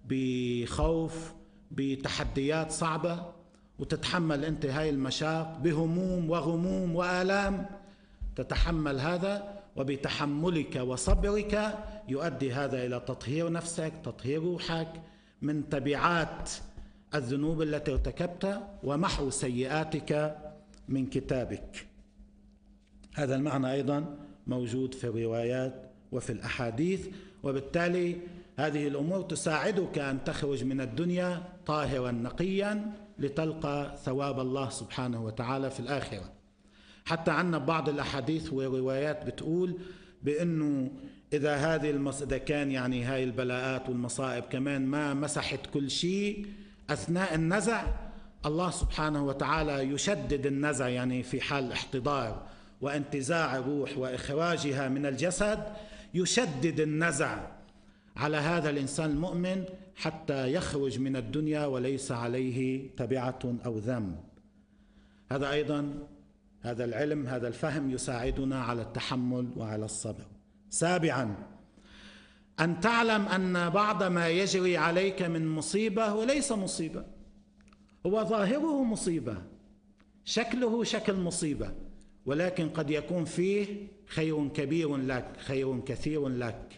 Speaker 1: بخوف، بتحديات صعبة، وتتحمل أنت هاي المشاق بهموم وغموم وآلام، تتحمل هذا، وبتحملك وصبرك يؤدي هذا إلى تطهير نفسك، تطهير روحك من تبعات الذنوب التي ارتكبتها ومحو سيئاتك من كتابك. هذا المعنى أيضا موجود في الروايات وفي الأحاديث، وبالتالي هذه الأمور تساعدك أن تخرج من الدنيا طاهرا نقيا لتلقى ثواب الله سبحانه وتعالى في الآخرة. حتى عنا بعض الأحاديث والروايات بتقول بأنه إذا كان يعني هاي البلاءات والمصائب كمان ما مسحت كل شيء أثناء النزع، الله سبحانه وتعالى يشدد النزع، يعني في حال احتضار وانتزاع الروح وإخراجها من الجسد، يشدد النزع على هذا الإنسان المؤمن حتى يخرج من الدنيا وليس عليه تبعة أو ذنب. هذا أيضا، هذا العلم، هذا الفهم يساعدنا على التحمل وعلى الصبر. سابعا، أن تعلم أن بعض ما يجري عليك من مصيبة وليس مصيبة، هو ظاهره مصيبة، شكله شكل مصيبة، ولكن قد يكون فيه خير كبير لك، خير كثير لك.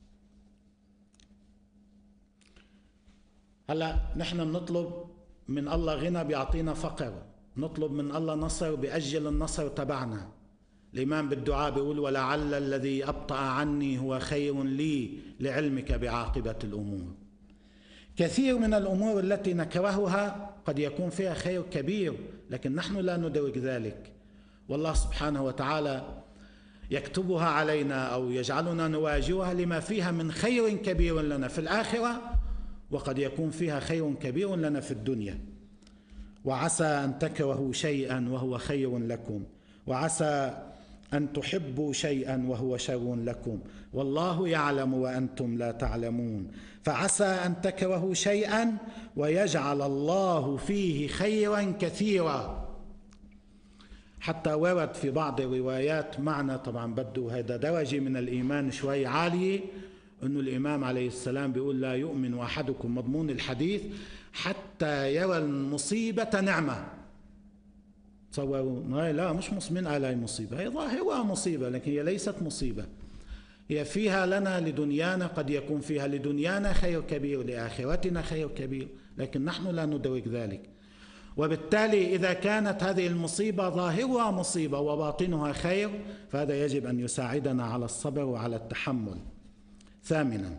Speaker 1: هلا نحن بنطلب من الله غنى بيعطينا فقر، نطلب من الله نصر بأجل النصر تبعنا. الإمام بالدعاء بيقول ولعل الذي أبطأ عني هو خير لي لعلمك بعاقبة الأمور. كثير من الأمور التي نكرهها قد يكون فيها خير كبير، لكن نحن لا ندرك ذلك، والله سبحانه وتعالى يكتبها علينا أو يجعلنا نواجهها لما فيها من خير كبير لنا في الآخرة، وقد يكون فيها خير كبير لنا في الدنيا. وعسى أن تكرهوا شيئا وهو خير لكم، وعسى أن تحبوا شيئا وهو شر لكم، والله يعلم وأنتم لا تعلمون. فعسى أن تكرهوا شيئا ويجعل الله فيه خيرا كثيرا. حتى ورد في بعض الروايات معنى، طبعا بده هذا درجة من الإيمان شوي عالية، أنه الإمام عليه السلام بيقول لا يؤمن أحدكم، مضمون الحديث، حتى يرى المصيبة نعمة. تصوروا لا مش مصمن على مصيبة، هي ظاهرها مصيبة لكن هي ليست مصيبة، هي فيها لنا لدنيانا، قد يكون فيها لدنيانا خير كبير، لآخرتنا خير كبير، لكن نحن لا ندرك ذلك. وبالتالي إذا كانت هذه المصيبة ظاهرها مصيبة وباطنها خير، فهذا يجب أن يساعدنا على الصبر وعلى التحمل. ثامنا،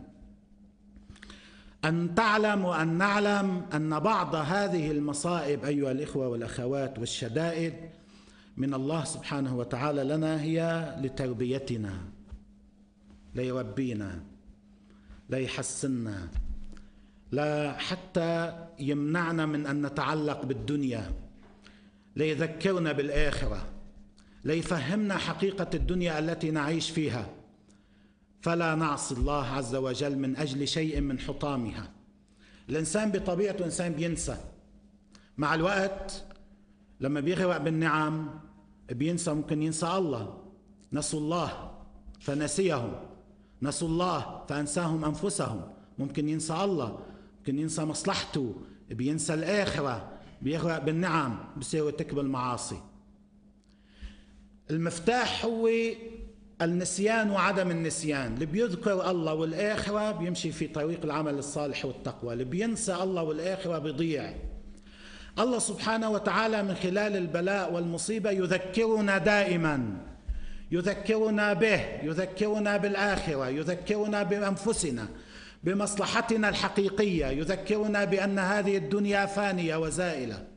Speaker 1: أن تعلم وأن نعلم أن بعض هذه المصائب أيها الإخوة والأخوات والشدائد من الله سبحانه وتعالى لنا، هي لتربيتنا، ليربينا، ليحسننا، لا حتى يمنعنا من أن نتعلق بالدنيا، ليذكرنا بالآخرة، ليفهمنا حقيقة الدنيا التي نعيش فيها، فلا نعصي الله عز وجل من أجل شيء من حطامها، الإنسان بطبيعته إنسان بينسى مع الوقت. لما بيغرق بالنعم بينسى، ممكن ينسى الله. نسوا الله فنسيهم، نسوا الله فأنساهم أنفسهم. ممكن ينسى الله، ممكن ينسى مصلحته، بينسى الآخرة، بيغرق بالنعم، بصير يرتكب المعاصي. المفتاح هو النسيان وعدم النسيان. اللي بيذكر الله والآخرة بيمشي في طريق العمل الصالح والتقوى، اللي بينسى الله والآخرة بيضيع. الله سبحانه وتعالى من خلال البلاء والمصيبة يذكرنا دائما، يذكرنا به، يذكرنا بالآخرة، يذكرنا بأنفسنا، بمصلحتنا الحقيقية، يذكرنا بأن هذه الدنيا فانية وزائلة.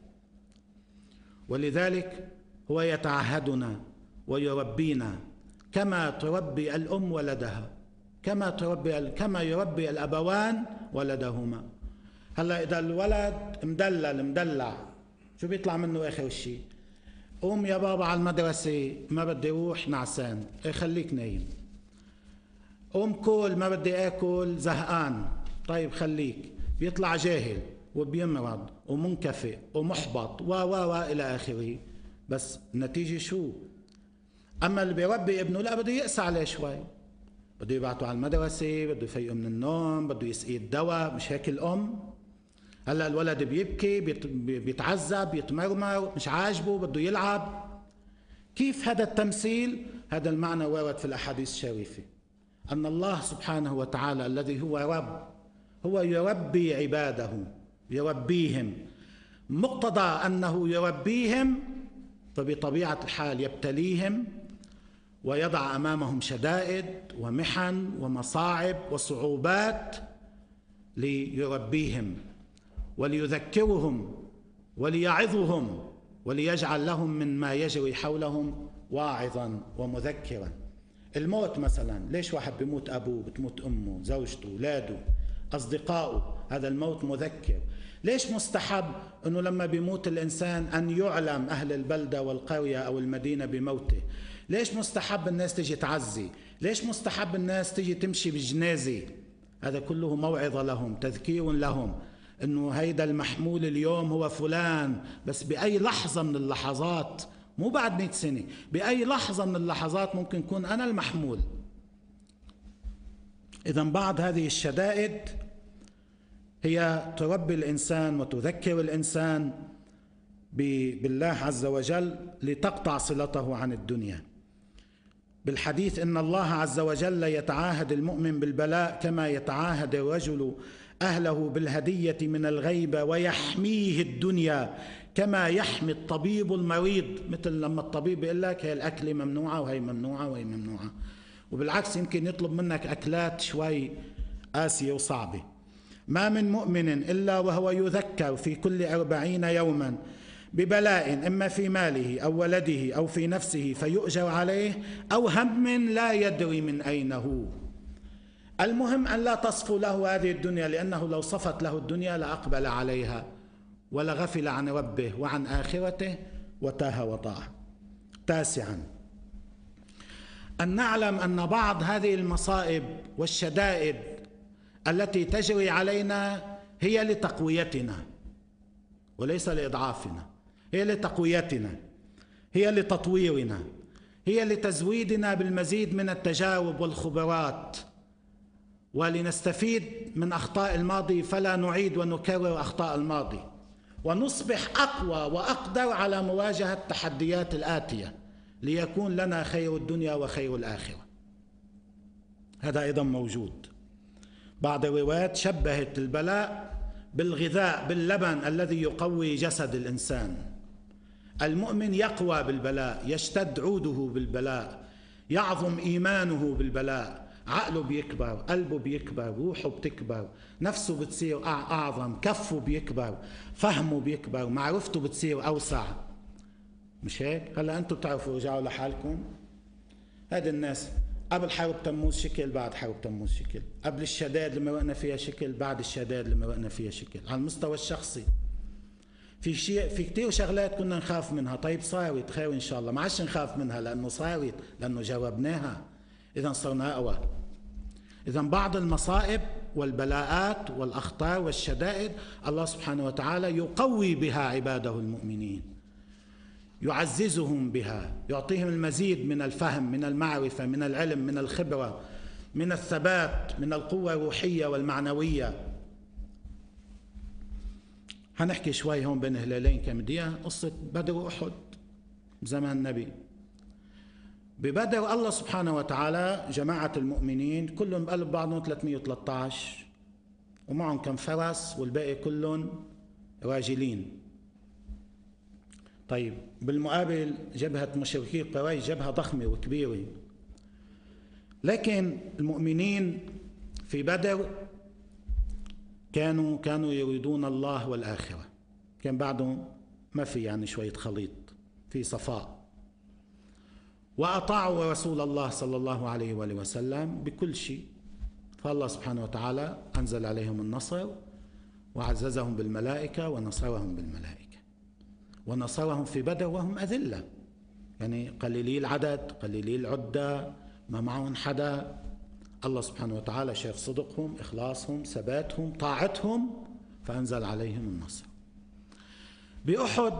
Speaker 1: ولذلك هو يتعهدنا ويربينا كما تربي الأم ولدها، كما يربي الأبوان ولدهما. هلا إذا الولد مدلع شو بيطلع منه آخر شيء؟ قوم يا بابا على المدرسة، ما بدي أروح نعسان، خليك نايم. قوم كل، ما بدي آكل زهقان، طيب خليك. بيطلع جاهل وبيمرض ومنكفئ ومحبط إلى آخره. بس النتيجة شو؟ أما اللي بيربي ابنه لا، بده يقسى عليه شوي، بده يبعته على المدرسة، بده يفيقه من النوم، بده يسقيه الدواء. مش هيك الأم؟ هلا الولد بيبكي، بيتعذب، بيتمرمر، مش عاجبه، بده يلعب. كيف هذا التمثيل؟ هذا المعنى وارد في الأحاديث الشريفة، أن الله سبحانه وتعالى الذي هو رب، هو يربي عباده، يربيهم. مقتضى أنه يربيهم فبطبيعة الحال يبتليهم ويضع أمامهم شدائد ومحن ومصاعب وصعوبات ليربيهم وليذكرهم وليعظهم وليجعل لهم من ما يجري حولهم واعظا ومذكرا. الموت مثلا، ليش واحد بيموت أبوه، بتموت أمه، زوجته، أولاده، أصدقائه؟ هذا الموت مذكر. ليش مستحب أنه لما بيموت الإنسان أن يعلم أهل البلدة والقرية أو المدينة بموته؟ ليش مستحب الناس تجي تعزي؟ ليش مستحب الناس تجي تمشي بالجنازة؟ هذا كله موعظة لهم، تذكير لهم أنه هيدا المحمول اليوم هو فلان، بس بأي لحظة من اللحظات، مو بعد 100 سنة، بأي لحظة من اللحظات ممكن يكون أنا المحمول. إذن بعض هذه الشدائد هي تربي الإنسان وتذكر الإنسان بالله عز وجل لتقطع صلته عن الدنيا. بالحديث إن الله عز وجل يتعاهد المؤمن بالبلاء كما يتعاهد الرجل أهله بالهدية من الغيبة ويحميه الدنيا كما يحمي الطبيب المريض. مثل لما الطبيب يقول لك هي الأكلة ممنوعة وهي ممنوعة وهي ممنوعة، وبالعكس يمكن يطلب منك أكلات شوي قاسية وصعبة. ما من مؤمن إلا وهو يذكر في كل 40 يوما ببلاء إما في ماله أو ولده أو في نفسه فيؤجر عليه، أو هم لا يدري من أين هو. المهم أن لا تصفو له هذه الدنيا، لأنه لو صفت له الدنيا لأقبل عليها ولغفل عن ربه وعن آخرته وتاه وضاع. 9، أن نعلم أن بعض هذه المصائب والشدائد التي تجري علينا هي لتقويتنا وليس لإضعافنا، هي لتقويتنا، هي لتطويرنا، هي لتزويدنا بالمزيد من التجارب والخبرات، ولنستفيد من أخطاء الماضي فلا نعيد ونكرر أخطاء الماضي، ونصبح أقوى وأقدر على مواجهة التحديات الآتية ليكون لنا خير الدنيا وخير الآخرة. هذا أيضا موجود. بعض الروايات شبهت البلاء بالغذاء، باللبن الذي يقوي جسد الإنسان. المؤمن يقوى بالبلاء، يشتد عوده بالبلاء، يعظم إيمانه بالبلاء، عقله بيكبر، قلبه بيكبر، روحه بتكبر، نفسه بتصير أعظم، كفه بيكبر، فهمه بيكبر، معرفته بتصير أوسع. مش هيك؟ هلا أنتم بتعرفوا، رجعوا لحالكم. هذه الناس قبل حرب تموز شكل، بعد حرب تموز شكل، قبل الشدائد اللي مرقنا فيها شكل، بعد الشدائد اللي مرقنا فيها شكل. على المستوى الشخصي في كتير شغلات كنا نخاف منها، طيب صارت خير إن شاء الله، ما عادش نخاف منها لأنه صارت، لأنه جربناها، إذا صرنا أقوى. إذا بعض المصائب والبلاءات والأخطار والشدائد الله سبحانه وتعالى يقوي بها عباده المؤمنين، يعززهم بها، يعطيهم المزيد من الفهم، من المعرفة، من العلم، من الخبرة، من الثبات، من القوة الروحية والمعنوية. هنحكي شوي هون بين هلالين كم دقيقة قصة بدر وأحد زمان النبي. ببدر الله سبحانه وتعالى جماعة المؤمنين كلهم بقلب بعضهم 313، ومعهم كم فرس والباقي كلهم راجلين. طيب بالمقابل جبهة مشركي قريش جبهة ضخمة وكبيرة، لكن المؤمنين في بدر كانوا يريدون الله والآخرة، كان بعدهم ما في يعني شوية خليط، في صفاء، وأطاعوا رسول الله صلى الله عليه وآله وسلم بكل شيء. فالله سبحانه وتعالى أنزل عليهم النصر وعززهم بالملائكة ونصرهم بالملائكة، ونصرهم في بدر وهم أذلة، يعني قليلي العدد قليلي العدة، ما معهم حدا. الله سبحانه وتعالى شاف صدقهم، إخلاصهم، ثباتهم، طاعتهم، فأنزل عليهم النصر. بأحد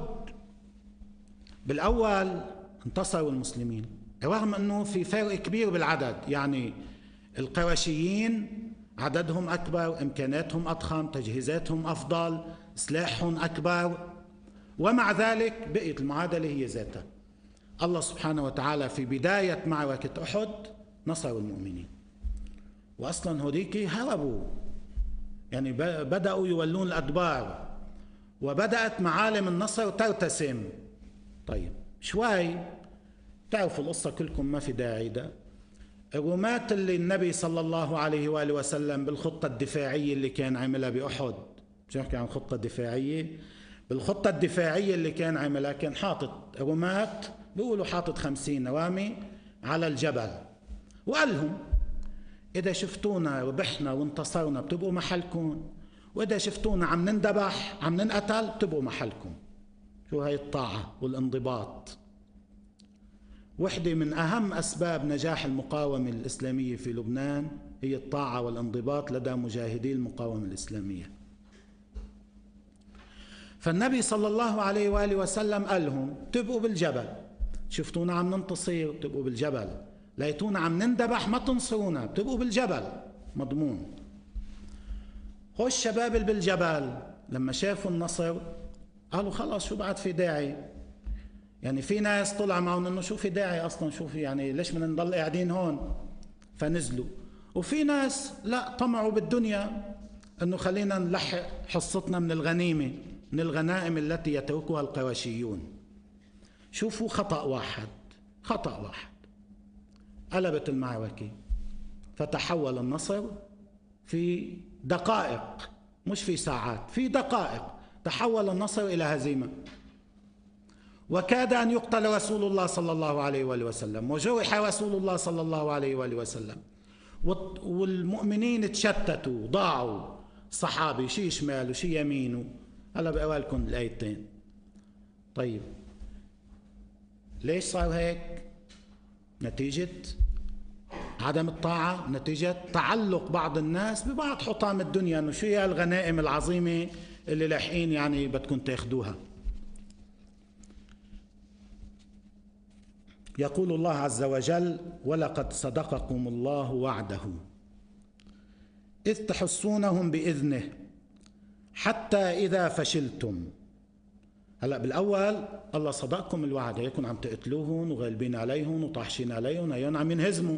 Speaker 1: بالأول انتصروا المسلمين رغم أنه في فرق كبير بالعدد، يعني القرشيين عددهم أكبر، إمكاناتهم أضخم، تجهيزاتهم أفضل، سلاحهم أكبر، ومع ذلك بقيت المعادلة هي ذاتها. الله سبحانه وتعالى في بداية معركة أحد نصر المؤمنين، وأصلا هوديك هربوا، يعني بدأوا يولون الأدبار، وبدأت معالم النصر ترتسم. طيب شوي تعرفوا القصة كلكم، ما في داعي ده. الرماة اللي النبي صلى الله عليه وآله وسلم بالخطة الدفاعية اللي كان عملها بأحد، مش نحكي عن خطة دفاعية، بالخطة الدفاعية اللي كان عملها كان حاطط رماة، بيقولوا حاطط 50 رامي على الجبل، وقال لهم إذا شفتونا ربحنا وانتصرنا بتبقوا محلكم، وإذا شفتونا عم نندبح عم ننقتل بتبقوا محلكم. شو هاي الطاعة والانضباط. وحدة من أهم أسباب نجاح المقاومة الإسلامية في لبنان هي الطاعة والانضباط لدى مجاهدي المقاومة الإسلامية. فالنبي صلى الله عليه وآله وسلم قال لهم تبقوا بالجبل، شفتونا عم ننتصر بتبقوا بالجبل، لقيتونا عم نندبح ما تنصرونا بتبقوا بالجبل مضمون. هو الشباب اللي بالجبل لما شافوا النصر قالوا خلاص شو بعد في داعي، يعني في ناس طلع معهم انه شو في داعي اصلا، شو في يعني ليش بدنا نضل قاعدين هون، فنزلوا. وفي ناس لا طمعوا بالدنيا انه خلينا نلحق حصتنا من الغنيمة، من الغنائم التي يتركها القرشيون. شوفوا خطأ واحد قلبت المعركة، فتحول النصر في دقائق، مش في ساعات، في دقائق تحول النصر إلى هزيمة، وكاد أن يقتل رسول الله صلى الله عليه وآله وسلم، وجرح رسول الله صلى الله عليه وآله وسلم، والمؤمنين تشتتوا ضاعوا، صحابي شي شمال وشي يمين. هلا بقرا لكم الآيتين. طيب ليش صار هيك؟ نتيجة عدم الطاعة، نتيجة تعلق بعض الناس ببعض حطام الدنيا، انه شو هي الغنائم العظيمة اللي لاحقين يعني بدكم تاخدوها. يقول الله عز وجل ولقد صدقكم الله وعده إذ تحسونهم بإذنه حتى إذا فشلتم. هلأ بالأول الله صدقكم الوعد، يكون عم تقتلوهم وغالبين عليهم وطاحشين عليهم، هيون عم ينهزموا.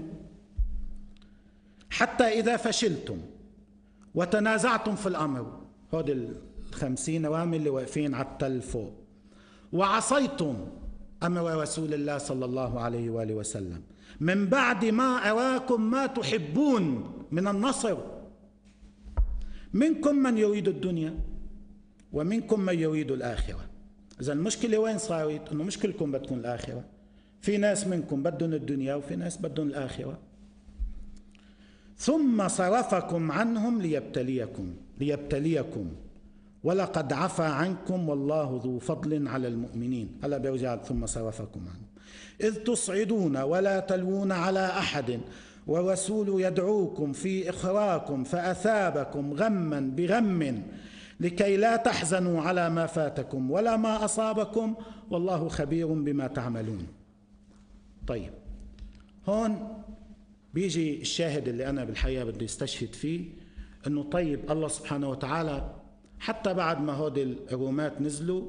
Speaker 1: حتى إذا فشلتم وتنازعتم في الأمر، هود 50 رامي اللي واقفين على التل فوق، وعصيتم أمر رسول الله صلى الله عليه وآله وسلم من بعد ما أراكم ما تحبون من النصر، منكم من يريد الدنيا ومنكم من يريد الآخرة. إذا المشكلة وين صارت؟ إنه مش كلكم بدكم الآخرة، في ناس منكم بدهم الدنيا وفي ناس بدهم الآخرة. ثم صرفكم عنهم ليبتليكم ولقد عفا عنكم والله ذو فضل على المؤمنين. هلا بيرجع ثم صرفكم عنهم إذ تصعدون ولا تلوون على أحد والرسول يدعوكم في إخراكم فأثابكم غما بغم لكي لا تحزنوا على ما فاتكم ولا ما أصابكم والله خبير بما تعملون. طيب، هون بيجي الشاهد اللي أنا بالحقيقة بدي استشهد فيه، أنه طيب الله سبحانه وتعالى حتى بعد ما هودي الرومات نزلوا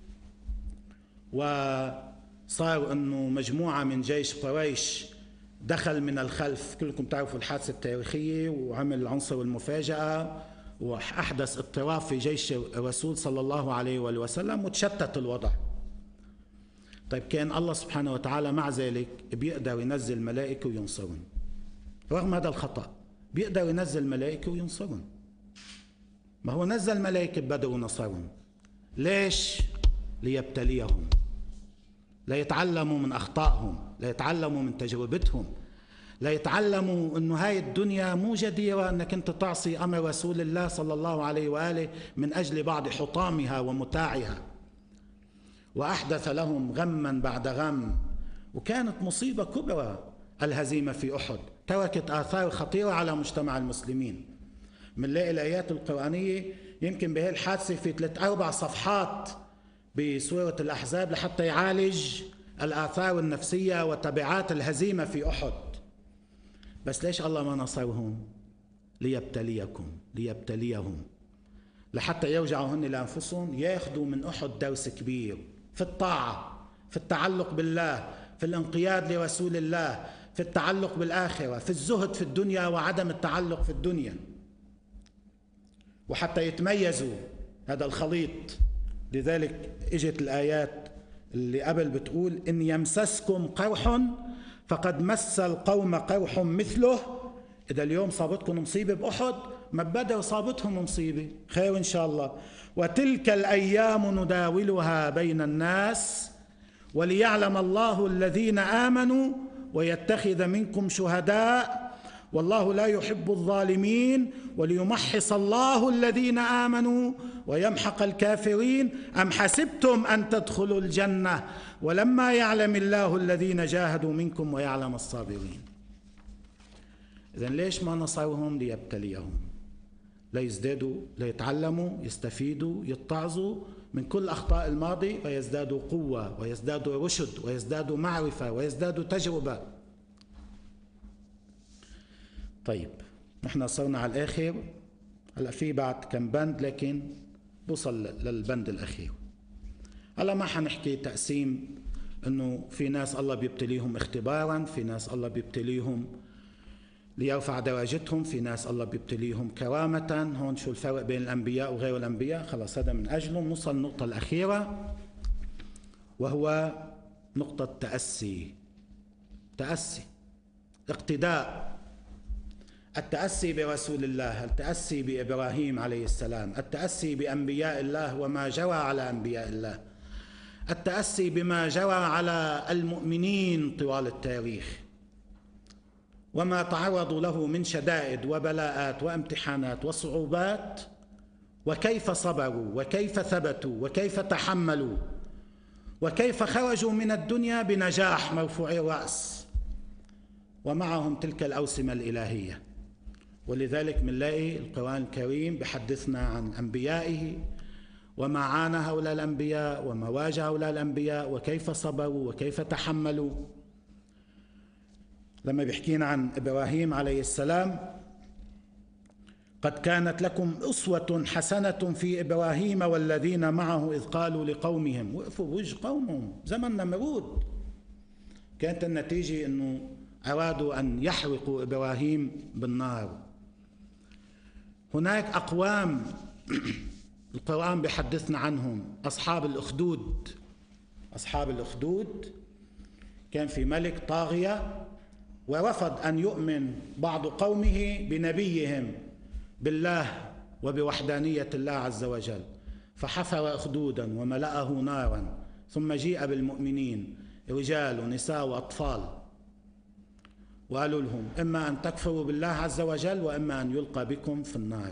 Speaker 1: وصار أنه مجموعة من جيش قريش دخل من الخلف، كلكم تعرفوا الحادثة التاريخية، وعمل عنصر المفاجأة وأحدث اضطراب في جيش الرسول صلى الله عليه وآله وسلم وتشتت الوضع. طيب، كان الله سبحانه وتعالى مع ذلك بيقدر ينزل ملائكة وينصرهم، رغم هذا الخطأ بيقدر ينزل ملائكة وينصرهم. ما هو نزل ملائكة بدر ونصرهم، ليش؟ ليبتليهم، ليتعلموا من أخطائهم، ليتعلموا من تجربتهم، ليتعلموا أنه هاي الدنيا مو جديرة أنك أنت تعصي أمر رسول الله صلى الله عليه وآله من أجل بعض حطامها ومتاعها. وأحدث لهم غما بعد غم، وكانت مصيبة كبرى الهزيمة في أحد، تركت آثار خطيرة على مجتمع المسلمين. منلاقي الآيات القرآنية يمكن بهي الحادثة في 3-4 صفحات بسورة الأحزاب لحتى يعالج الآثار النفسية وتبعات الهزيمة في أحد. بس ليش الله ما نصرهم؟ ليبتليهم، لحتى يرجعوا هن لأنفسهم ياخذوا من أحد درس كبير في الطاعة، في التعلق بالله، في الانقياد لرسول الله، في التعلق بالآخرة، في الزهد في الدنيا وعدم التعلق في الدنيا، وحتى يتميزوا هذا الخليط. لذلك اجت الآيات اللي قبل بتقول إن يمسسكم قرح فقد مس القوم قرح مثله. إذا اليوم صابتكم مصيبة بأحد، ما بدر صابتهم مصيبة، خير إن شاء الله. وتلك الأيام نداولها بين الناس وليعلم الله الذين آمنوا ويتخذ منكم شهداء والله لا يحب الظالمين وليمحص الله الذين آمنوا ويمحق الكافرين. أم حسبتم أن تدخلوا الجنة ولما يعلم الله الذين جاهدوا منكم ويعلم الصابرين. إذن ليش ما نصرهم؟ ليبتليهم، ليزدادوا، ليتعلموا، يستفيدوا، يتعظوا من كل أخطاء الماضي ويزدادوا قوة ويزدادوا رشد ويزدادوا معرفة ويزدادوا تجربة. طيب، نحن صرنا على الآخر، هلا في بعد كم بند لكن بوصل للبند الأخير. هلا ما حنحكي تقسيم إنه في ناس الله بيبتليهم اختبارا، في ناس الله بيبتليهم ليرفع درجتهم، في ناس الله بيبتليهم كرامة. هون شو الفرق بين الأنبياء وغير الأنبياء؟ خلاص هذا من أجله نوصل للنقطة الأخيرة، وهو نقطة تأسي، اقتداء، التأسي برسول الله، التأسي بإبراهيم عليه السلام، التأسي بأنبياء الله وما جرى على أنبياء الله، التأسي بما جرى على المؤمنين طوال التاريخ وما تعرضوا له من شدائد وبلاءات وامتحانات وصعوبات، وكيف صبروا وكيف ثبتوا وكيف تحملوا وكيف خرجوا من الدنيا بنجاح مرفوعي الرأس ومعهم تلك الأوسمة الإلهية. ولذلك منلاقي القرآن الكريم بحدثنا عن أنبيائه وما عانى هؤلاء الأنبياء وما واجه هؤلاء الأنبياء وكيف صبروا وكيف تحملوا. لما بيحكينا عن إبراهيم عليه السلام: قد كانت لكم أسوة حسنة في إبراهيم والذين معه إذ قالوا لقومهم، وقفوا بوجه قومهم زمن نمرود، كانت النتيجة أنه أرادوا أن يحرقوا إبراهيم بالنار. هناك أقوام القرآن بيحدثنا عنهم، أصحاب الأخدود. كان في ملك طاغية ورفض أن يؤمن بعض قومه بنبيهم بالله وبوحدانية الله عز وجل، فحفر أخدودا وملأه نارا، ثم جيء بالمؤمنين رجال ونساء وأطفال وقالوا لهم: إما أن تكفروا بالله عز وجل وإما أن يلقى بكم في النار.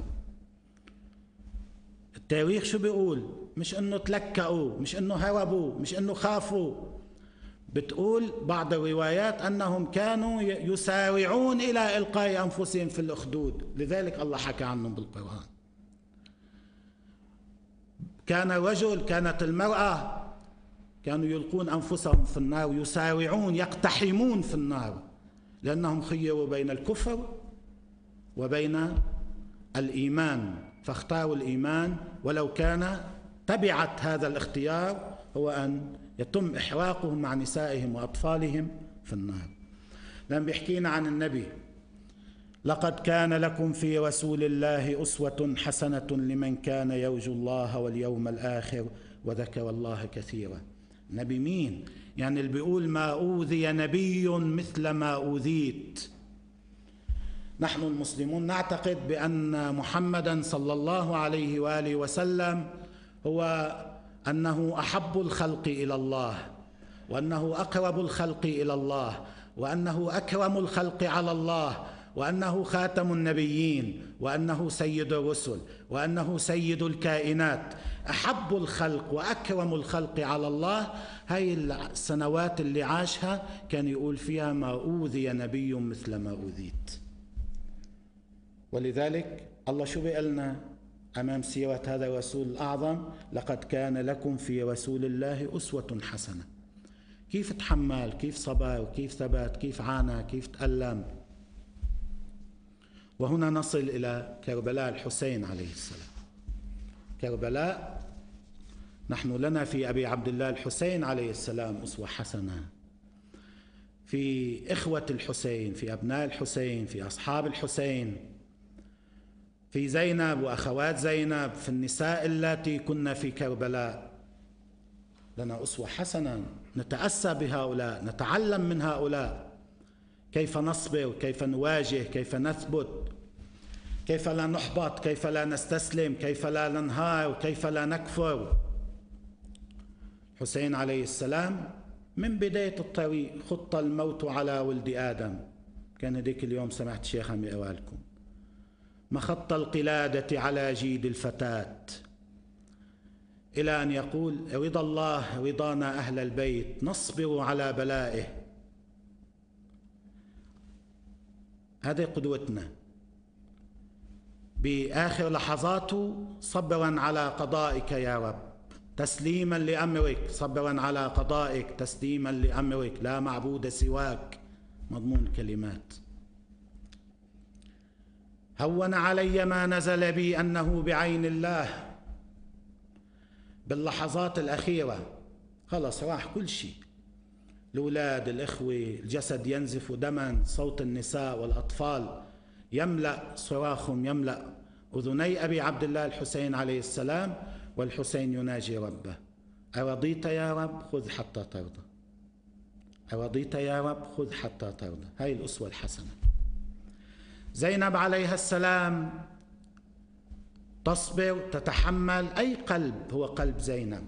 Speaker 1: التاريخ شو بيقول؟ مش أنه تلكأوا، مش أنه هربوا، مش أنه خافوا، بتقول بعض الروايات أنهم كانوا يسارعون إلى إلقاء أنفسهم في الأخدود، لذلك الله حكى عنهم بالقرآن. كان الرجل، كانت المرأة، كانوا يلقون أنفسهم في النار، يسارعون يقتحمون في النار، لأنهم خيروا بين الكفر وبين الإيمان، فاختاروا الإيمان، ولو كان تبعت هذا الاختيار هو أن يتم إحراقهم مع نسائهم وأطفالهم في النار. لما بيحكينا عن النبي: لقد كان لكم في رسول الله أسوة حسنة لمن كان يرجو الله واليوم الآخر وذكر الله كثيرا. نبي مين؟ يعني اللي بيقول ما أوذي نبي مثل ما أوذيت. نحن المسلمون نعتقد بأن محمدا صلى الله عليه وآله وسلم هو أنه أحب الخلق إلى الله، وأنه أقرب الخلق إلى الله، وأنه أكرم الخلق على الله، وأنه خاتم النبيين، وأنه سيد الرسل، وأنه سيد الكائنات. أحب الخلق وأكرم الخلق على الله. هاي السنوات اللي عاشها كان يقول فيها ما أوذي نبي مثل ما أوذيت. ولذلك الله شو بيقلنا أمام سيرة هذا الرسول الأعظم؟ لقد كان لكم في رسول الله أسوة حسنة. كيف تحمل، كيف صبر، كيف ثبت، كيف عانى، كيف تألم. وهنا نصل إلى كربلاء الحسين عليه السلام. كربلاء، نحن لنا في أبي عبد الله الحسين عليه السلام أسوة حسنة، في إخوة الحسين، في أبناء الحسين، في أصحاب الحسين، في زينب وأخوات زينب، في النساء اللاتي كنا في كربلاء. لنا أسوة حسنة، نتأسى بهؤلاء، نتعلم من هؤلاء كيف نصبر، كيف نواجه، كيف نثبت، كيف لا نحبط، كيف لا نستسلم، كيف لا ننهار، كيف لا نكفر. حسين عليه السلام من بداية الطريق خط الموت على ولد آدم. كان هذيك اليوم سمعت شيخ عم يقرأ لكم: مخط القلادة على جيد الفتاة، إلى أن يقول: رضا الله رضانا أهل البيت نصبر على بلائه. هذه قدوتنا. بآخر لحظاته: صبرا على قضائك يا رب، تسليما لأمرك، صبرا على قضائك، تسليما لأمرك، لا معبود سواك. مضمون كلمات. هون علي ما نزل بي أنه بعين الله. باللحظات الأخيرة خلص راح كل شيء، الأولاد، الإخوة، الجسد ينزف دما، صوت النساء والأطفال يملأ صراخهم، يملأ أذني أبي عبد الله الحسين عليه السلام، والحسين يناجي ربه: أرضيت يا رب خذ حتى ترضى، أرضيت يا رب خذ حتى ترضى. هاي الأسوة الحسنة. زينب عليها السلام تصبر، تتحمل. أي قلب هو قلب زينب؟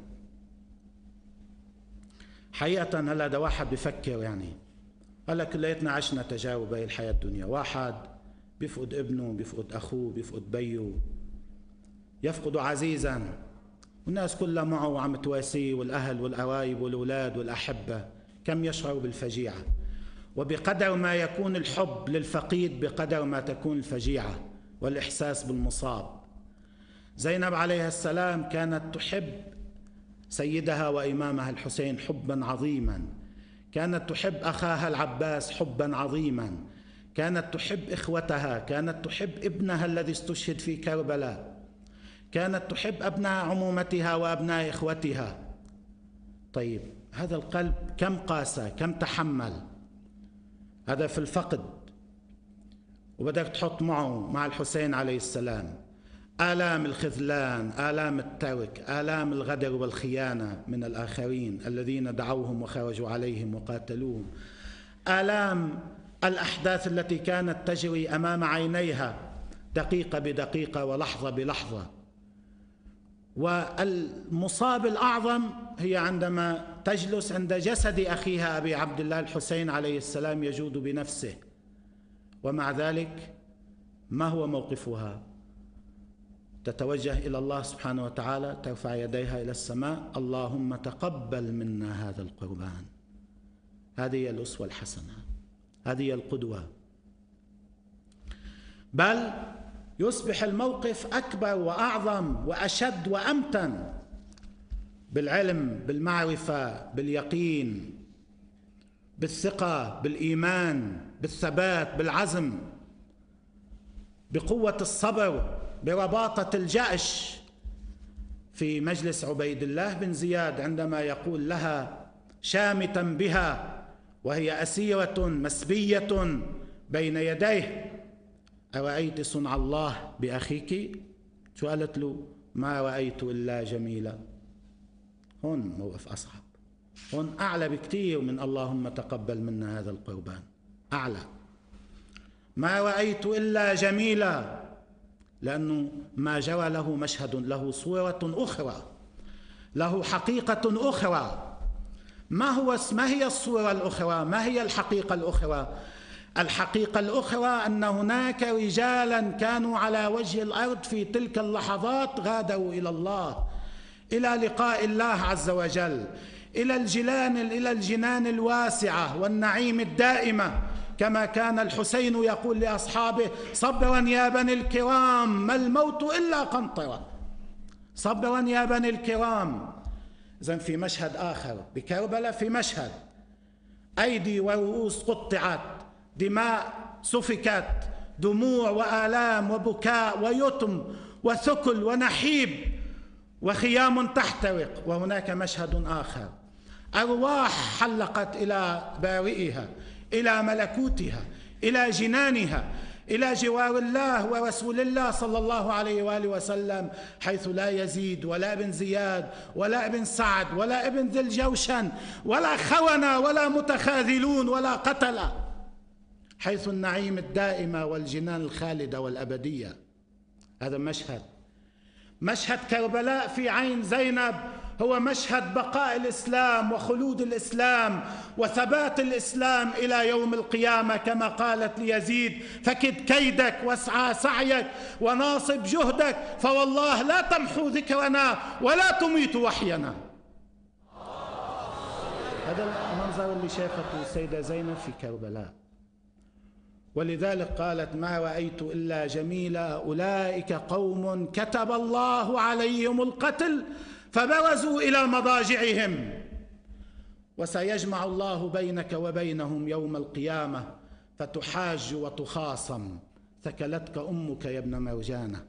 Speaker 1: حقيقة هلا ده واحد بفكر، يعني هلا كلياتنا عشنا تجارب هاي الحياة الدنيا. واحد بيفقد ابنه، بيفقد أخوه، بيفقد بيه، يفقد عزيزا، والناس كلها معه وعم تواسيه، والأهل والقرايب والأولاد والأحبة. كم يشعر بالفجيعة. وبقدر ما يكون الحب للفقيد بقدر ما تكون الفجيعة والإحساس بالمصاب. زينب عليها السلام كانت تحب سيدها وإمامها الحسين حبا عظيما، كانت تحب أخاها العباس حبا عظيما، كانت تحب إخوتها، كانت تحب ابنها الذي استشهد في كربلاء، كانت تحب أبناء عمومتها وأبناء إخوتها. طيب هذا القلب كم قاسى، كم تحمل. هذا في الفقد. وبدك تحط معه مع الحسين عليه السلام آلام الخذلان، آلام الترك، آلام الغدر والخيانة من الآخرين الذين دعوهم وخرجوا عليهم وقاتلوهم، آلام الأحداث التي كانت تجري أمام عينيها دقيقة بدقيقة ولحظة بلحظة. والمصاب الأعظم هي عندما تجلس عند جسد أخيها أبي عبد الله الحسين عليه السلام يجود بنفسه، ومع ذلك ما هو موقفها؟ تتوجه إلى الله سبحانه وتعالى، ترفع يديها إلى السماء: اللهم تقبل منا هذا القربان، هذه هي الأسوة الحسنة، هذه هي القدوة. بل يصبح الموقف أكبر وأعظم وأشد وأمتن بالعلم، بالمعرفة، باليقين، بالثقة، بالإيمان، بالثبات، بالعزم، بقوة الصبر، برباطة الجأش. في مجلس عبيد الله بن زياد عندما يقول لها شامتا بها وهي أسيرة مسبية بين يديه: أرأيت صنع الله بأخيك؟ شو قالت له؟ ما رأيت إلا جميلا. هون موقف أصعب، هون أعلى بكثير من اللهم تقبل منا هذا القربان، أعلى. ما رأيت إلا جميلا، لأنه ما جرى له مشهد، له صورة أخرى، له حقيقة أخرى. ما هي الصورة الأخرى؟ ما هي الحقيقة الأخرى؟ الحقيقة الأخرى أن هناك رجالا كانوا على وجه الأرض في تلك اللحظات غادروا إلى الله، إلى لقاء الله عز وجل، إلى الجنان الواسعة والنعيم الدائمة، كما كان الحسين يقول لأصحابه: صبرا يا بني الكرام، ما الموت إلا قنطرة. صبرا يا بني الكرام. إذن في مشهد آخر بكربلاء، في مشهد أيدي ورؤوس قطعت، دماء سفكت، دموع وآلام وبكاء ويتم وثكل ونحيب وخيام تحترق. وهناك مشهد آخر، أرواح حلقت إلى بارئها، إلى ملكوتها، إلى جنانها، إلى جوار الله ورسول الله صلى الله عليه وآله وسلم، حيث لا يزيد ولا ابن زياد ولا ابن سعد ولا ابن ذي الجوشن ولا خونة ولا متخاذلون ولا قتلة، حيث النعيم الدائمة والجنان الخالدة والأبدية. هذا مشهد كربلاء في عين زينب هو مشهد بقاء الإسلام وخلود الإسلام وثبات الإسلام إلى يوم القيامة، كما قالت ليزيد: فكد كيدك واسعى سعيك وناصب جهدك، فوالله لا تمحو ذكرنا ولا تميت وحينا. هذا المنظر اللي شافته السيدة زينب في كربلاء. ولذلك قالت: ما رأيت إلا جميلا، أولئك قوم كتب الله عليهم القتل فبرزوا إلى مضاجعهم، وسيجمع الله بينك وبينهم يوم القيامة فتحاج وتخاصم، ثكلتك أمك يا ابن مرجانة.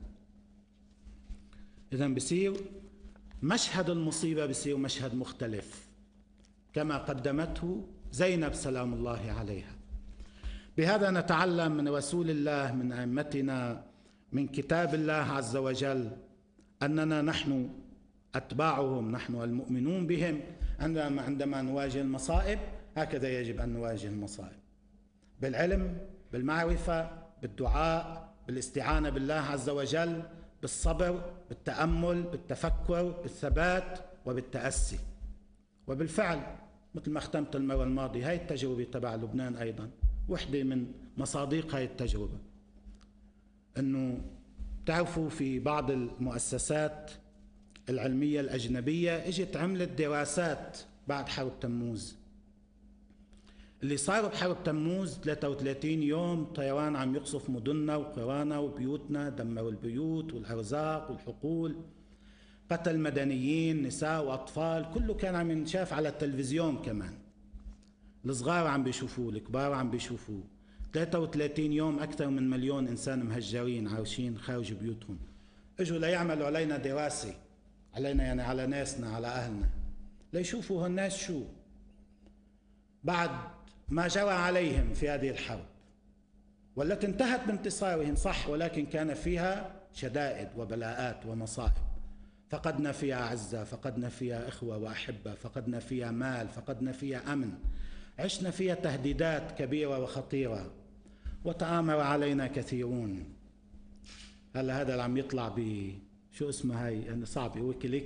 Speaker 1: إذن بصير مشهد المصيبة بصير مشهد مختلف، كما قدمته زينب سلام الله عليها. بهذا نتعلم من رسول الله، من أئمتنا، من كتاب الله عز وجل، أننا نحن أتباعهم، نحن المؤمنون بهم، عندما نواجه المصائب هكذا يجب أن نواجه المصائب: بالعلم، بالمعرفة، بالدعاء، بالاستعانة بالله عز وجل، بالصبر، بالتأمل، بالتفكر، بالثبات، وبالتأسي. وبالفعل مثل ما ختمت المرة الماضية، هاي التجربة تبع لبنان أيضا وحدة من مصادق هاي التجربة، أنه تعرفوا في بعض المؤسسات العلمية الأجنبية اجت عملت دراسات بعد حرب تموز. اللي صار بحرب تموز 33 يوم طيران عم يقصف مدننا وقرانا وبيوتنا، دمروا البيوت والأرزاق والحقول، قتل مدنيين، نساء وأطفال، كله كان عم ينشاف على التلفزيون. كمان الصغار عم بيشوفوه، الكبار عم بيشوفوه. 33 يوم أكثر من 1,000,000 إنسان مهجرين عايشين خارج بيوتهم، اجوا ليعملوا علينا دراسة، علينا يعني على ناسنا، على أهلنا، ليشوفوا هالناس شو بعد ما جرى عليهم في هذه الحرب، والتي انتهت بانتصارهم صح، ولكن كان فيها شدائد وبلاءات ومصائب. فقدنا فيها أعزة، فقدنا فيها إخوة وأحبة، فقدنا فيها مال، فقدنا فيها أمن، عشنا فيها تهديدات كبيرة وخطيرة، وتآمر علينا كثيرون. هلا هذا اللي عم يطلع شو اسمه هاي يعني صعبة،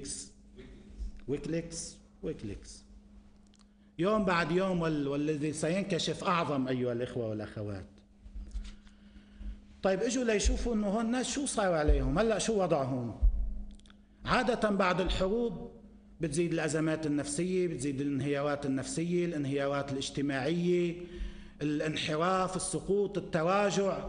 Speaker 1: ويكليكس يوم بعد يوم، والذي سينكشف أعظم أيها الإخوة والأخوات. طيب اجوا ليشوفوا انه هون الناس شو صار عليهم، هلا شو وضعهم. عادة بعد الحروب بتزيد الأزمات النفسية، بتزيد الانهيارات النفسية، الانهيارات الاجتماعية، الانحراف، السقوط، التراجع.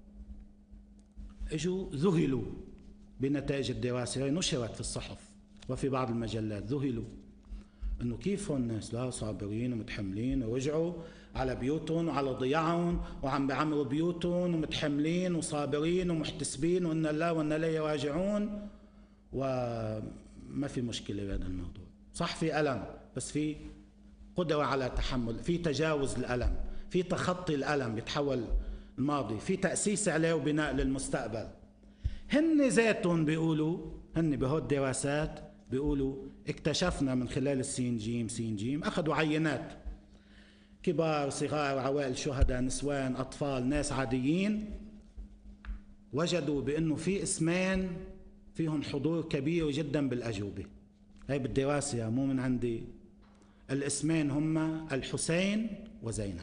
Speaker 1: اجوا ذهلوا بنتائج الدراسة، هي نشرت في الصحف وفي بعض المجلات، ذهلوا انه كيف الناس لا صابرين ومتحملين ورجعوا على بيوتهم وعلى ضياعهم وعم بيعمروا بيوتهم ومتحملين وصابرين ومحتسبين وإن الله وإن إليه راجعون، وما في مشكلة بهذا الموضوع. صح في ألم، بس في قدرة على تحمل، في تجاوز الألم، في تخطي الألم يتحول الماضي، في تأسيس عليه وبناء للمستقبل. هن ذاتهم بيقولوا، هن بهود الدراسات بيقولوا اكتشفنا من خلال السين جيم، أخذوا عينات كبار صغار عوائل شهداء نسوان أطفال ناس عاديين، وجدوا بأنه في اسمين فيهم حضور كبير جدا بالأجوبة. هاي بالدراسة مو من عندي. الاسمين هما الحسين وزينب،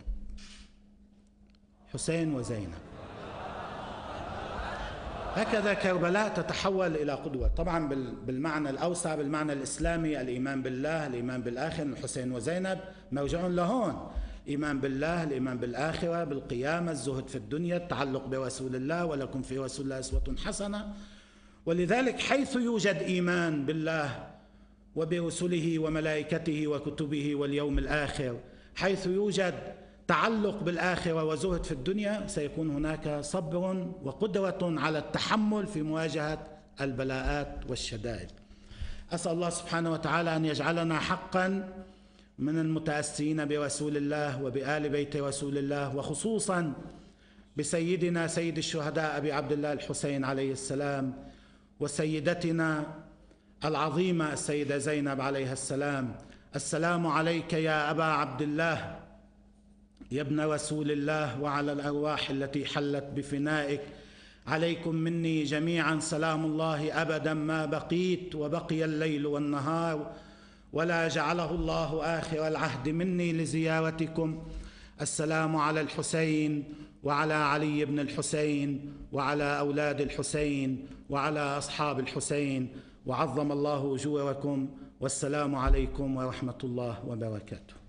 Speaker 1: حسين وزينب. هكذا كربلاء تتحول إلى قدوة، طبعا بالمعنى الأوسع، بالمعنى الإسلامي، الإيمان بالله، الإيمان بالآخرة. الحسين وزينب مرجعون لهون، إيمان بالله، الإيمان بالآخرة، بالقيامة، الزهد في الدنيا، التعلق برسول الله، ولكم في رسول الله أسوة حسنة. ولذلك حيث يوجد إيمان بالله وبرسله وملائكته وكتبه واليوم الآخر، حيث يوجد تعلق بالآخرة وزهد في الدنيا، سيكون هناك صبر وقدرة على التحمل في مواجهة البلاءات والشدائد. أسأل الله سبحانه وتعالى أن يجعلنا حقا من المتأسين برسول الله وبآل بيت رسول الله، وخصوصا بسيدنا سيد الشهداء أبي عبد الله الحسين عليه السلام، وسيدتنا العظيمة السيدة زينب عليها السلام. السلام عليك يا أبا عبد الله يا ابن رسول الله، وعلى الأرواح التي حلت بفنائك. عليكم مني جميعا سلام الله أبدا ما بقيت وبقي الليل والنهار، ولا جعله الله آخر العهد مني لزيارتكم. السلام على الحسين وعلى علي بن الحسين وعلى أولاد الحسين وعلى أصحاب الحسين، وعظم الله أجوركم، والسلام عليكم ورحمة الله وبركاته.